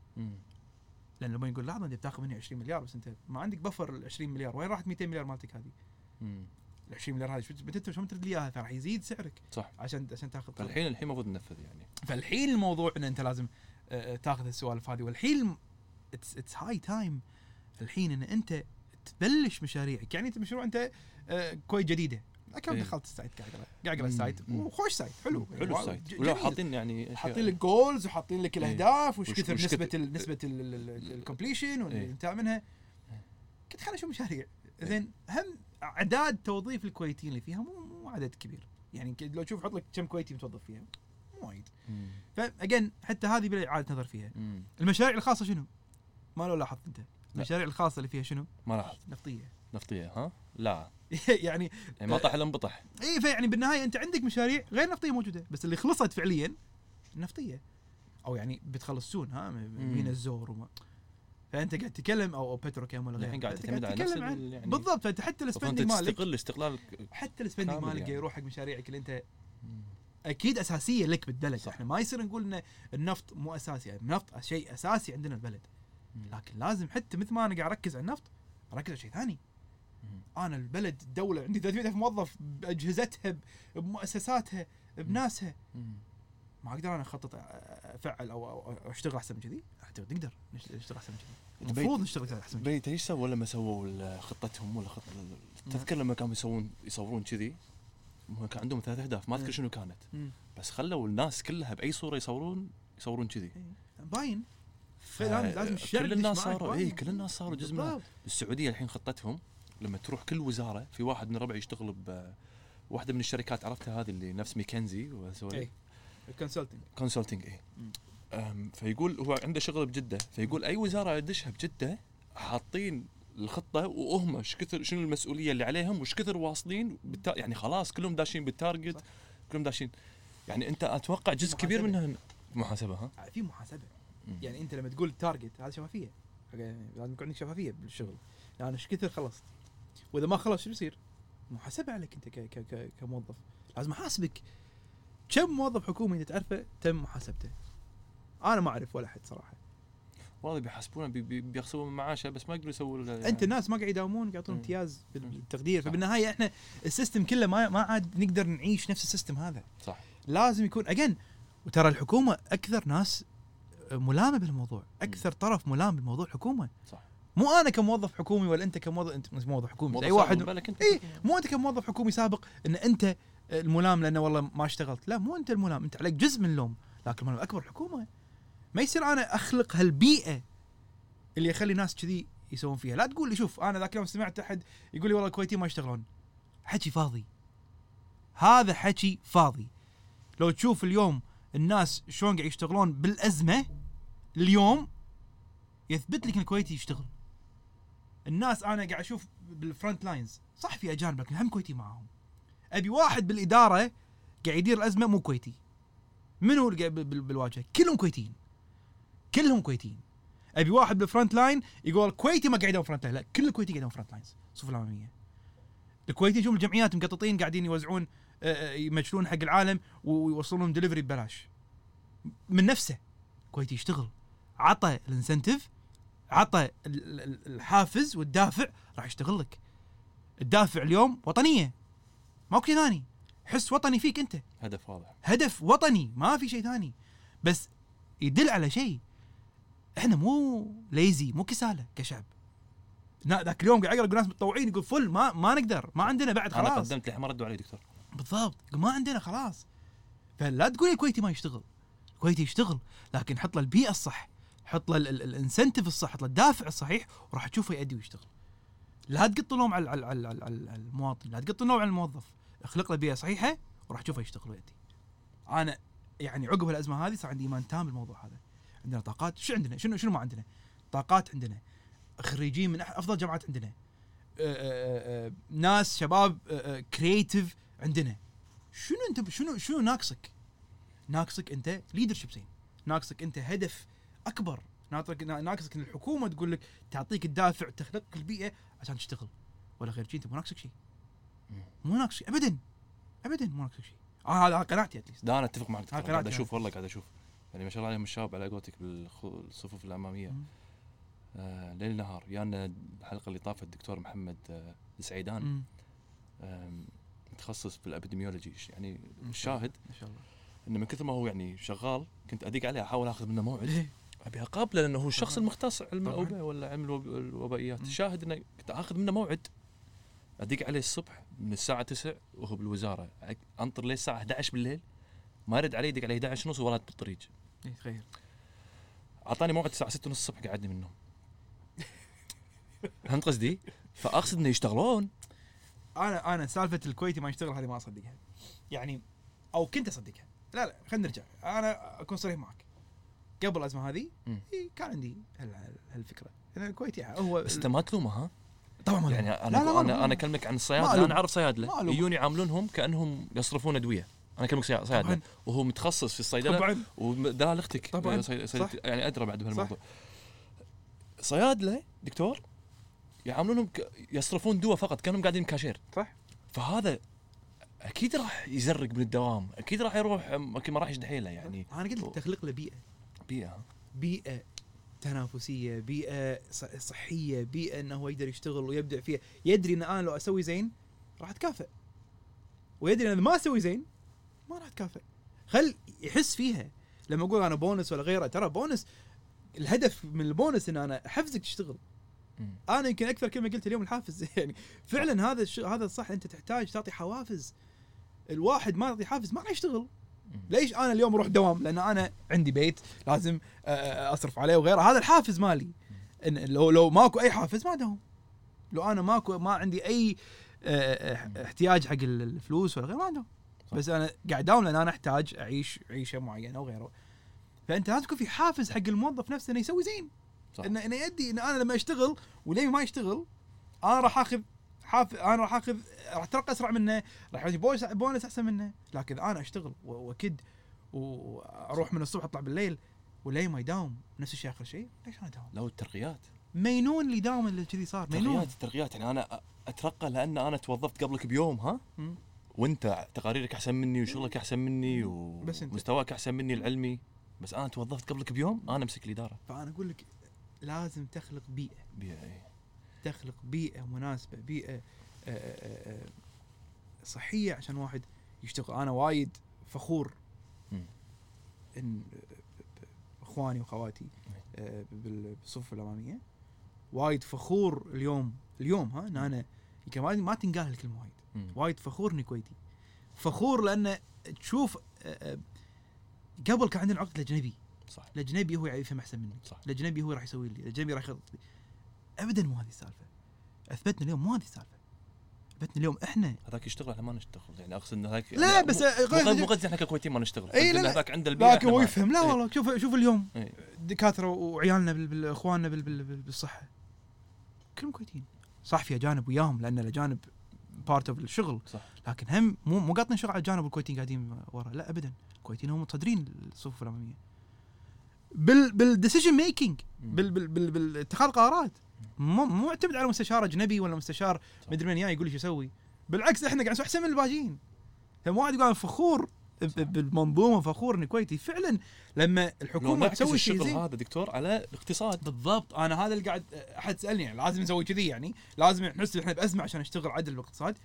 لان لما يقول لحظه انت بتاخذ مني 20 مليار بس انت ما عندك بفر ال 20 مليار، وين راحت 200 مليار مالتك هذه؟ ال 20 مليار هذه شو ترد لي اياها؟ فراح يزيد سعرك. صح، عشان تاخذ. الحين المفروض ننفذ يعني. فالحين الموضوع ان انت لازم تاخذ السوالف هذه، والحين اتس هاي تايم الحين ان انت تبلش مشاريعك. يعني انت مشروع انت كويت جديده، كم دخلت السايت قاعد اقرا السايت وخوش سايت حلو السايت، ولو حاطين يعني حاطين لك جولز وحاطين لك الاهداف وش كثر نسبه الكومبليشن والانتهاء منها. كنت خلينا نشوف مشاريع زين. هم اعداد توظيف الكويتيين اللي فيها مو عدد كبير يعني. لو تشوف حط لك كم كويتي متوظف فيها مو وايد. فاجين حتى هذه بلا اعاده نظر فيها. المشاريع الخاصه شنو؟ ما لو لاحظت انت المشاريع الخاصه اللي فيها شنو؟ ما لاحظت. نفطيه ها لا يعني ما طاح الانبطح. اي فيعني بالنهايه انت عندك مشاريع غير نفطيه موجوده، بس اللي خلصت فعليا نفطيه او يعني بتخلصون من الزور وما. فانت قاعد تتكلم او بتروكيم ولا غيره، الحين قاعد تعتمد على نفس يعني بالضبط. فانت حتى السبندنج مالك استقلال حتى السبندنج مالك يعني. يروح حق مشاريعك اللي انت اكيد اساسيه لك بالبلد. احنا ما يصير نقول ان النفط مو اساسي، يعني النفط شيء اساسي عندنا البلد، لكن لازم حتى مثل ما انا قاعد اركز على النفط اركز على شيء ثاني. انا البلد الدوله عندي 300,000 موظف باجهزتها بمؤسساتها بناسها، ما اقدر انا اخطط افعل او اشتغل احسن من كذي. اعتقد نقدر نشتغل احسن من كذي، المفروض نشتغل احسن من كذي. بيت ايش سووا لما سووا خطتهم ولا تذكر لما كانوا يصورون كذي، هم كان عندهم 3 أهداف ما اذكر شنو كانت، بس خلوا الناس كلها باي صوره يصورون كذي باين. لازم كل الناس صاروا كل الناس صاروا جزء من السعوديه. الحين خطتهم لما تروح كل وزاره في واحد من ربعي يشتغل بواحده من الشركات عرفتها هذه اللي نفس ميكنزي وسوي كونسلتنج فيقول هو عنده شغل بجده، فيقول اي وزاره يدشها بجده حاطين الخطه وهم شنو المسؤوليه اللي عليهم وش كثر واصلين يعني خلاص كلهم داشين بالتارجت، كلهم داشين. يعني انت اتوقع جزء كبير منها محاسبه. في محاسبه يعني انت لما تقول التارجت هذا شفافيه، لازم يكون عندك شفافيه بالشغل. يعني ايش كثر خلصت، واذا ما خلص شو يصير؟ محاسبه عليك انت كموظف. لازم احاسبك. كم موظف حكومي انت تعرفه تم محاسبته؟ انا ما اعرف ولا حد صراحه. والله بيحاسبونه بيخصمون معاشه بس ما يقدروا يسووا يعني انت الناس ما قاعد يداومون يعطون امتياز بالتقدير. فبالنهايه احنا السيستم كله ما عاد نقدر نعيش نفس السيستم هذا. صح، لازم يكون اجين. وترى الحكومه اكثر ناس ملامه بالموضوع، اكثر طرف ملام بالموضوع حكومه. صح، مو انا كموظف حكومي ولا انت كموظف. انت موظف حكومي اي واحد مو انت كموظف حكومي سابق ان انت الملام لانه والله ما اشتغلت. لا مو انت الملام، انت عليك جزء من اللوم، لكن الملام الاكبر حكومه. ما يصير انا اخلق هالبيئه اللي يخلي ناس كذي يسوون فيها. لا تقول لي شوف انا ذاك اليوم سمعت احد يقول لي والله الكويتيين ما يشتغلون. حكي فاضي، هذا حكي فاضي. لو تشوف اليوم الناس شلون قاعد يشتغلون بالازمه اليوم يثبت لك ان الكويتي يشتغل. الناس انا قاعد اشوف بالفرونت لاينز صح في اجانب لكن هم كويتي معاهم. ابي واحد بالاداره قاعد يدير الازمه مو كويتي. منو اللي بالواجهه؟ كلهم كويتيين، كلهم كويتيين. ابي واحد بالفرونت لاين يقول كويتي ما قاعد يدور فرونت لاين. لا كل الكويتي قاعد يدور فرونت لاينز صفوف الاماميه. الكويتي شوف الجمعيات مقططين قاعدين يوزعون يمشلون حق العالم ويوصلون دليفري ببلاش من نفسه. كويتي يشتغل، عطى الانسنتيف، عطى الحافز والدافع، راح يشتغل لك. الدافع اليوم وطنيه، ماكو شيء ثاني. حس وطني فيك انت، هدف واضح، هدف وطني، ما في شيء ثاني. بس يدل على شيء، احنا مو ليزي، مو كسالة كشعب. ذاك اليوم قاعد اقرا ناس متطوعين يقول فل ما نقدر، ما عندنا بعد خلاص. انا قدمت لي ما ردوا علي دكتور. بالضبط، ما عندنا خلاص. فلا تقول الكويتي ما يشتغل، الكويتي يشتغل، لكن حط له البيئه الصح، حط له الانسنتيف الصح، حط له الدافع الصحيح، وراح تشوفه يأدي ويشتغل. لا تقط لهم على المواطن، لا تقط لهم على الموظف، اخلق له بيئه صحيحه وراح تشوفه يشتغل ويأدي. انا يعني عقب الازمه هذه صار عندي ايمان تام بالموضوع هذا. عندنا طاقات، شو عندنا؟ شنو ما عندنا؟ طاقات عندنا، خريجين من افضل جامعات عندنا، ناس شباب كرييتيف عندنا. شنو انت شنو ناقصك انت ليدرشيب زين، ناقصك انت هدف اكبر، ناقصك ان الحكومه تقول لك تعطيك الدافع تخلق البيئه عشان تشتغل، ولا غير شيء. انت مو ناقصك شيء، مو ناقصك شيء ابدا مو ناقصك شيء. هذا قناعتي اتليست. لا انا اتفق معك، قاعد اشوف والله قاعد اشوف يعني ما شاء الله عليهم الشباب على قولتك بالصفوف الاماميه ليل نهار. يعني الحلقه اللي طافت الدكتور محمد السعيدان متخصص بالابيديميولوجي، يعني الشاهد ما شاء الله انه من كثر ما هو يعني شغال كنت ادق عليه احاول اخذ منه موعد ابي اقابله لانه هو الشخص المختص علم الاوبئه ولا علم الوبائيات. الشاهد انه كنت اخذ منه موعد ادق عليه الصبح من الساعه 9 وهو بالوزاره، انطر ليه الساعه 11 بالليل ما يرد علي، يدق علي 11:30 وولد بالطريق. تخيل اعطاني موعد الساعه 6:30 الصبح قعدني منه. فهمت قصدي؟ فاقصد انه يشتغلون. انا سالفه الكويتي ما يشتغل هذه ما اصدقها يعني، او كنت اصدقها. لا خلينا نرجع، انا اكون صريح معك. قبل الازمه هذه كان عندي هالفكره ان الكويتي هو بس انت ما تلومها طبعا يعني انا اكلمك عن الصيادله. انا اعرف صيادله يجون يعاملونهم كانهم يصرفون ادويه. انا اكلمك صيادله وهو متخصص في الصيدله ودلال اختك طبعا يعني ادرى بعد بهالموضوع. صيادله دكتور يعاملونهم يصرفون دواء فقط كانهم قاعدين كاشير. صح. فهذا اكيد راح يزرق من الدوام، اكيد راح يروح اكيد ما راح يشد حيله يعني. انا قلت لك تخلق له بيئه تنافسيه، بيئه صحيه، بيئه انه هو يقدر يشتغل ويبدع فيها، يدري ان انا لو اسوي زين راح اتكافئ، ويدري ان ما اسوي زين ما راح اتكافئ. خل يحس فيها. لما اقول انا بونس ولا غيره، ترى بونس الهدف من البونس ان انا احفزك تشتغل. انا يمكن اكثر كلمه قلت اليوم الحافز يعني فعلا هذا صح. انت تحتاج تعطي حوافز. الواحد ما يعطي حافز ما راح يشتغل. ليش انا اليوم اروح دوام؟ لان انا عندي بيت لازم اصرف عليه وغيره، هذا الحافز مالي. إن لو ماكو اي حافز ما دوم. لو انا ما عندي اي احتياج حق الفلوس ولا غيره ما دوم. بس انا قاعد داوم لان انا احتاج اعيش عيشه معينه وغيره. فانت لازم يكون في حافز حق الموظف نفسه انه يسوي زين، انه يدي ان انا لما اشتغل وليه ما يشتغل انا راح اخذ راح اترقى اسرع منه، راح يجي بونس احسن منه. لكن انا اشتغل واكد واروح من الصبح اطلع بالليل وليه ما يداوم نفس الشيء اخر شيء. ليش انا اداوم؟ لو الترقيات مينون اللي داوم اللي كذي صار مينون. الترقيات يعني انا اترقى لان انا توظفت قبلك بيوم وانت تقاريرك احسن مني وشغلك احسن مني ومستواك احسن مني العلمي، بس انا توظفت قبلك بيوم انا امسك الاداره. فانا اقول لك لازم تخلق بيئه تخلق بيئه مناسبه، بيئه صحيه عشان واحد يشتغل. انا وايد فخور ان اخواني واخواتي بالصفوف الاماميه، وايد فخور اليوم ان انا يمكن ما تنقال الكلمه وايد فخور اني كويتي. فخور لان تشوف قبل كان عندنا عقد الاجنبي. صح. الاجنبي هو يفهم احسن مني. صح. الاجنبي هو راح يسوي لي، الاجنبي راح يخطط لي. ابدا مو هذه السالفه. اثبتنا اليوم مو هذه السالفه. اثبتنا اليوم احنا هذاك يشتغل احنا ما نشتغل. يعني اقصد ان هذاك لا بس مو قصدي احنا ككويتيين ما نشتغل. هذاك عنده البيئه لكن هو يفهم. لا والله شوف اليوم دكاتره وعيالنا بالاخواننا بالصحه كلهم كويتيين. صح في اجانب وياهم لان الاجانب بارت اوف الشغل. صح. لكن هم مو قاطين شغل على الجانب الكويتيين قاعدين ورا. لا ابدا. الكويتيين هم متصدرين الصفوف الاماميه بالديسيجن ميكينج، بالاتخاذ قرارات. مو معتمد على مستشار اجنبي ولا مستشار مدري من يقول لي شو اسوي. بالعكس احنا قاعد نسوي احسن من الباجين. هم واحد يقول فخور بالمنظومه، فخور اني كويتي فعلا لما الحكومه تسوي شيء زين. هذا دكتور على الاقتصاد بالضبط. انا هذا اللي قاعد احد سالني يعني لازم نسوي كذي، يعني لازم نحس احنا بازمه عشان نشتغل عدل بالاقتصاد.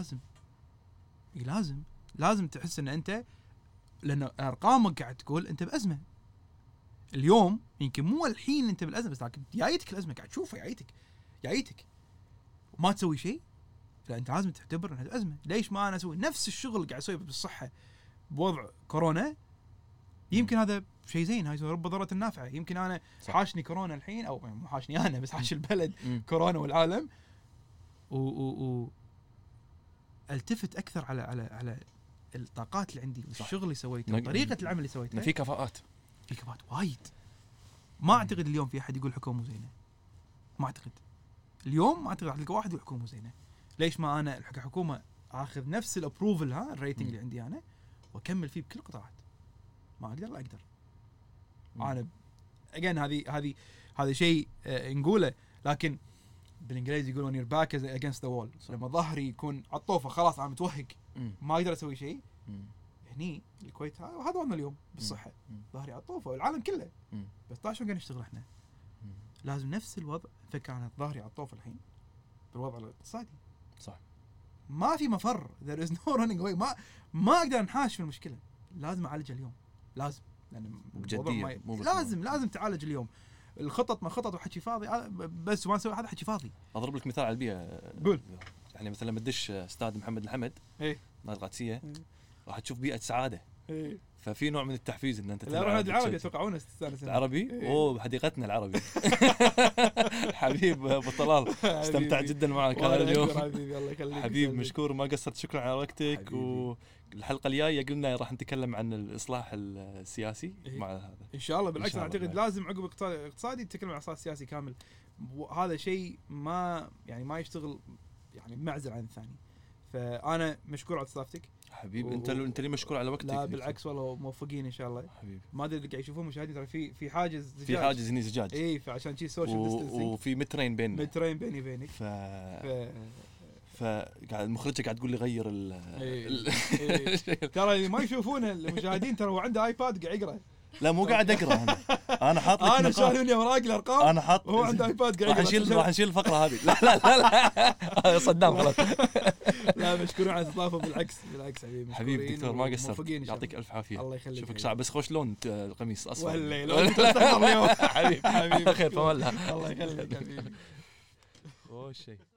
لازم تحس ان انت، لان ارقامك قاعد تقول انت بازمه اليوم. يمكن مو الحين انت بالازمه بس لكن جايتك الازمه قاعد تشوفها جايتك وما تسوي شيء. لا انت لازم تعتبر انها ازمه. ليش ما انا اسوي نفس الشغل اللي قاعد اسويه بالصحه بوضع كورونا يمكن هذا شيء زين، هاي رب ضرة النافعة. يمكن انا حاشني كورونا الحين، او مو حاشني انا بس حاش البلد كورونا والعالم، و التفت اكثر على الطاقات اللي عندي والشغل اللي سويته وطريقة العمل اللي سويتها. في كفاءات وايد. ما اعتقد اليوم في احد يقول الحكومة مو زينة، ما اعتقد اليوم، ما اعتقد راح تلقى واحد يقول الحكومة مو زينة. ليش ما انا الحكومة اخذ نفس الابروفل الريتنج اللي عندي انا واكمل فيه بكل القطاعات؟ ما اقدر، لا اقدر. انا اجين هذه شيء نقوله، لكن بالانجليزي يقولون يور باك اجينست ذا وول. لما ظهري يكون عطوفه خلاص انا متوهق ما اقدر اسوي شيء. هني الكويت هذا وضعنا اليوم بالصحه، ظهري عطوفه والعالم كله، بس طيب شلون قاعد نشتغل احنا؟ لازم نفس الوضع نفكر عن ظهري عطوفه الحين بالوضع الاقتصادي. صح، ما في مفر، there is no running away. ما اقدر انحاش في المشكله، لازم اعالجها اليوم، لازم، لان بجديه لازم تعالج اليوم. الخطط ما خطط وحكي فاضي، بس ما نسوي هذا حكي فاضي. اضرب لك مثال على البيئه، قول. يعني مثلا لما تدش استاد محمد الحمد نادي القادسيه راح تشوف بيئه سعاده، ففي نوع من التحفيز ان انت تلعب العربي. يتوقعون العربي حديقتنا العربي. حبيب ابو طلال، استمتعت جدا معك هذا اليوم حبيب، مشكور ما قصرت، شكرا على وقتك. والحلقه الجايه قلنا راح نتكلم عن الاصلاح السياسي مع هذا ان شاء الله. بالعكس اعتقد لازم عقب اقتصادي نتكلم عن الاصلاح السياسي كامل. هذا شيء ما يشتغل يعني بمعزل عن الثاني. فانا مشكور على استضافتك حبيبي. انت لي مشكور على وقتك. لا بالعكس والله موفقين ان شاء الله حبيبي. ما ادري اللي قاعد يشوفون مشاهدين ترى في حاجز زجاج، في حاجز هني زجاج، اي فعشان شيء سوشيال ديستانسينج، وفي مترين بيني وبينك. فقاعد مخرجك قاعد تقول لي غير ترى اللي ما يشوفون المشاهدين ترى هو عنده ايباد قاعد يقرا. لا مو قاعد اقرا انا حاط لك انا شايلني اوراق الارقام، انا حاط هو عنده ايباد قاعد يقرا. راح نشيل الفقره هذه. لا صدام خلاص. لا مشكورين على الاستضافه. بالعكس حبيبي دكتور ما قصرت، يعطيك الف عافيه. الله يخليك. شوفك شعب بس خوش لون القميص اصفر والله حبيبي خير فما الله يخليك حبيبي. خوش شيء.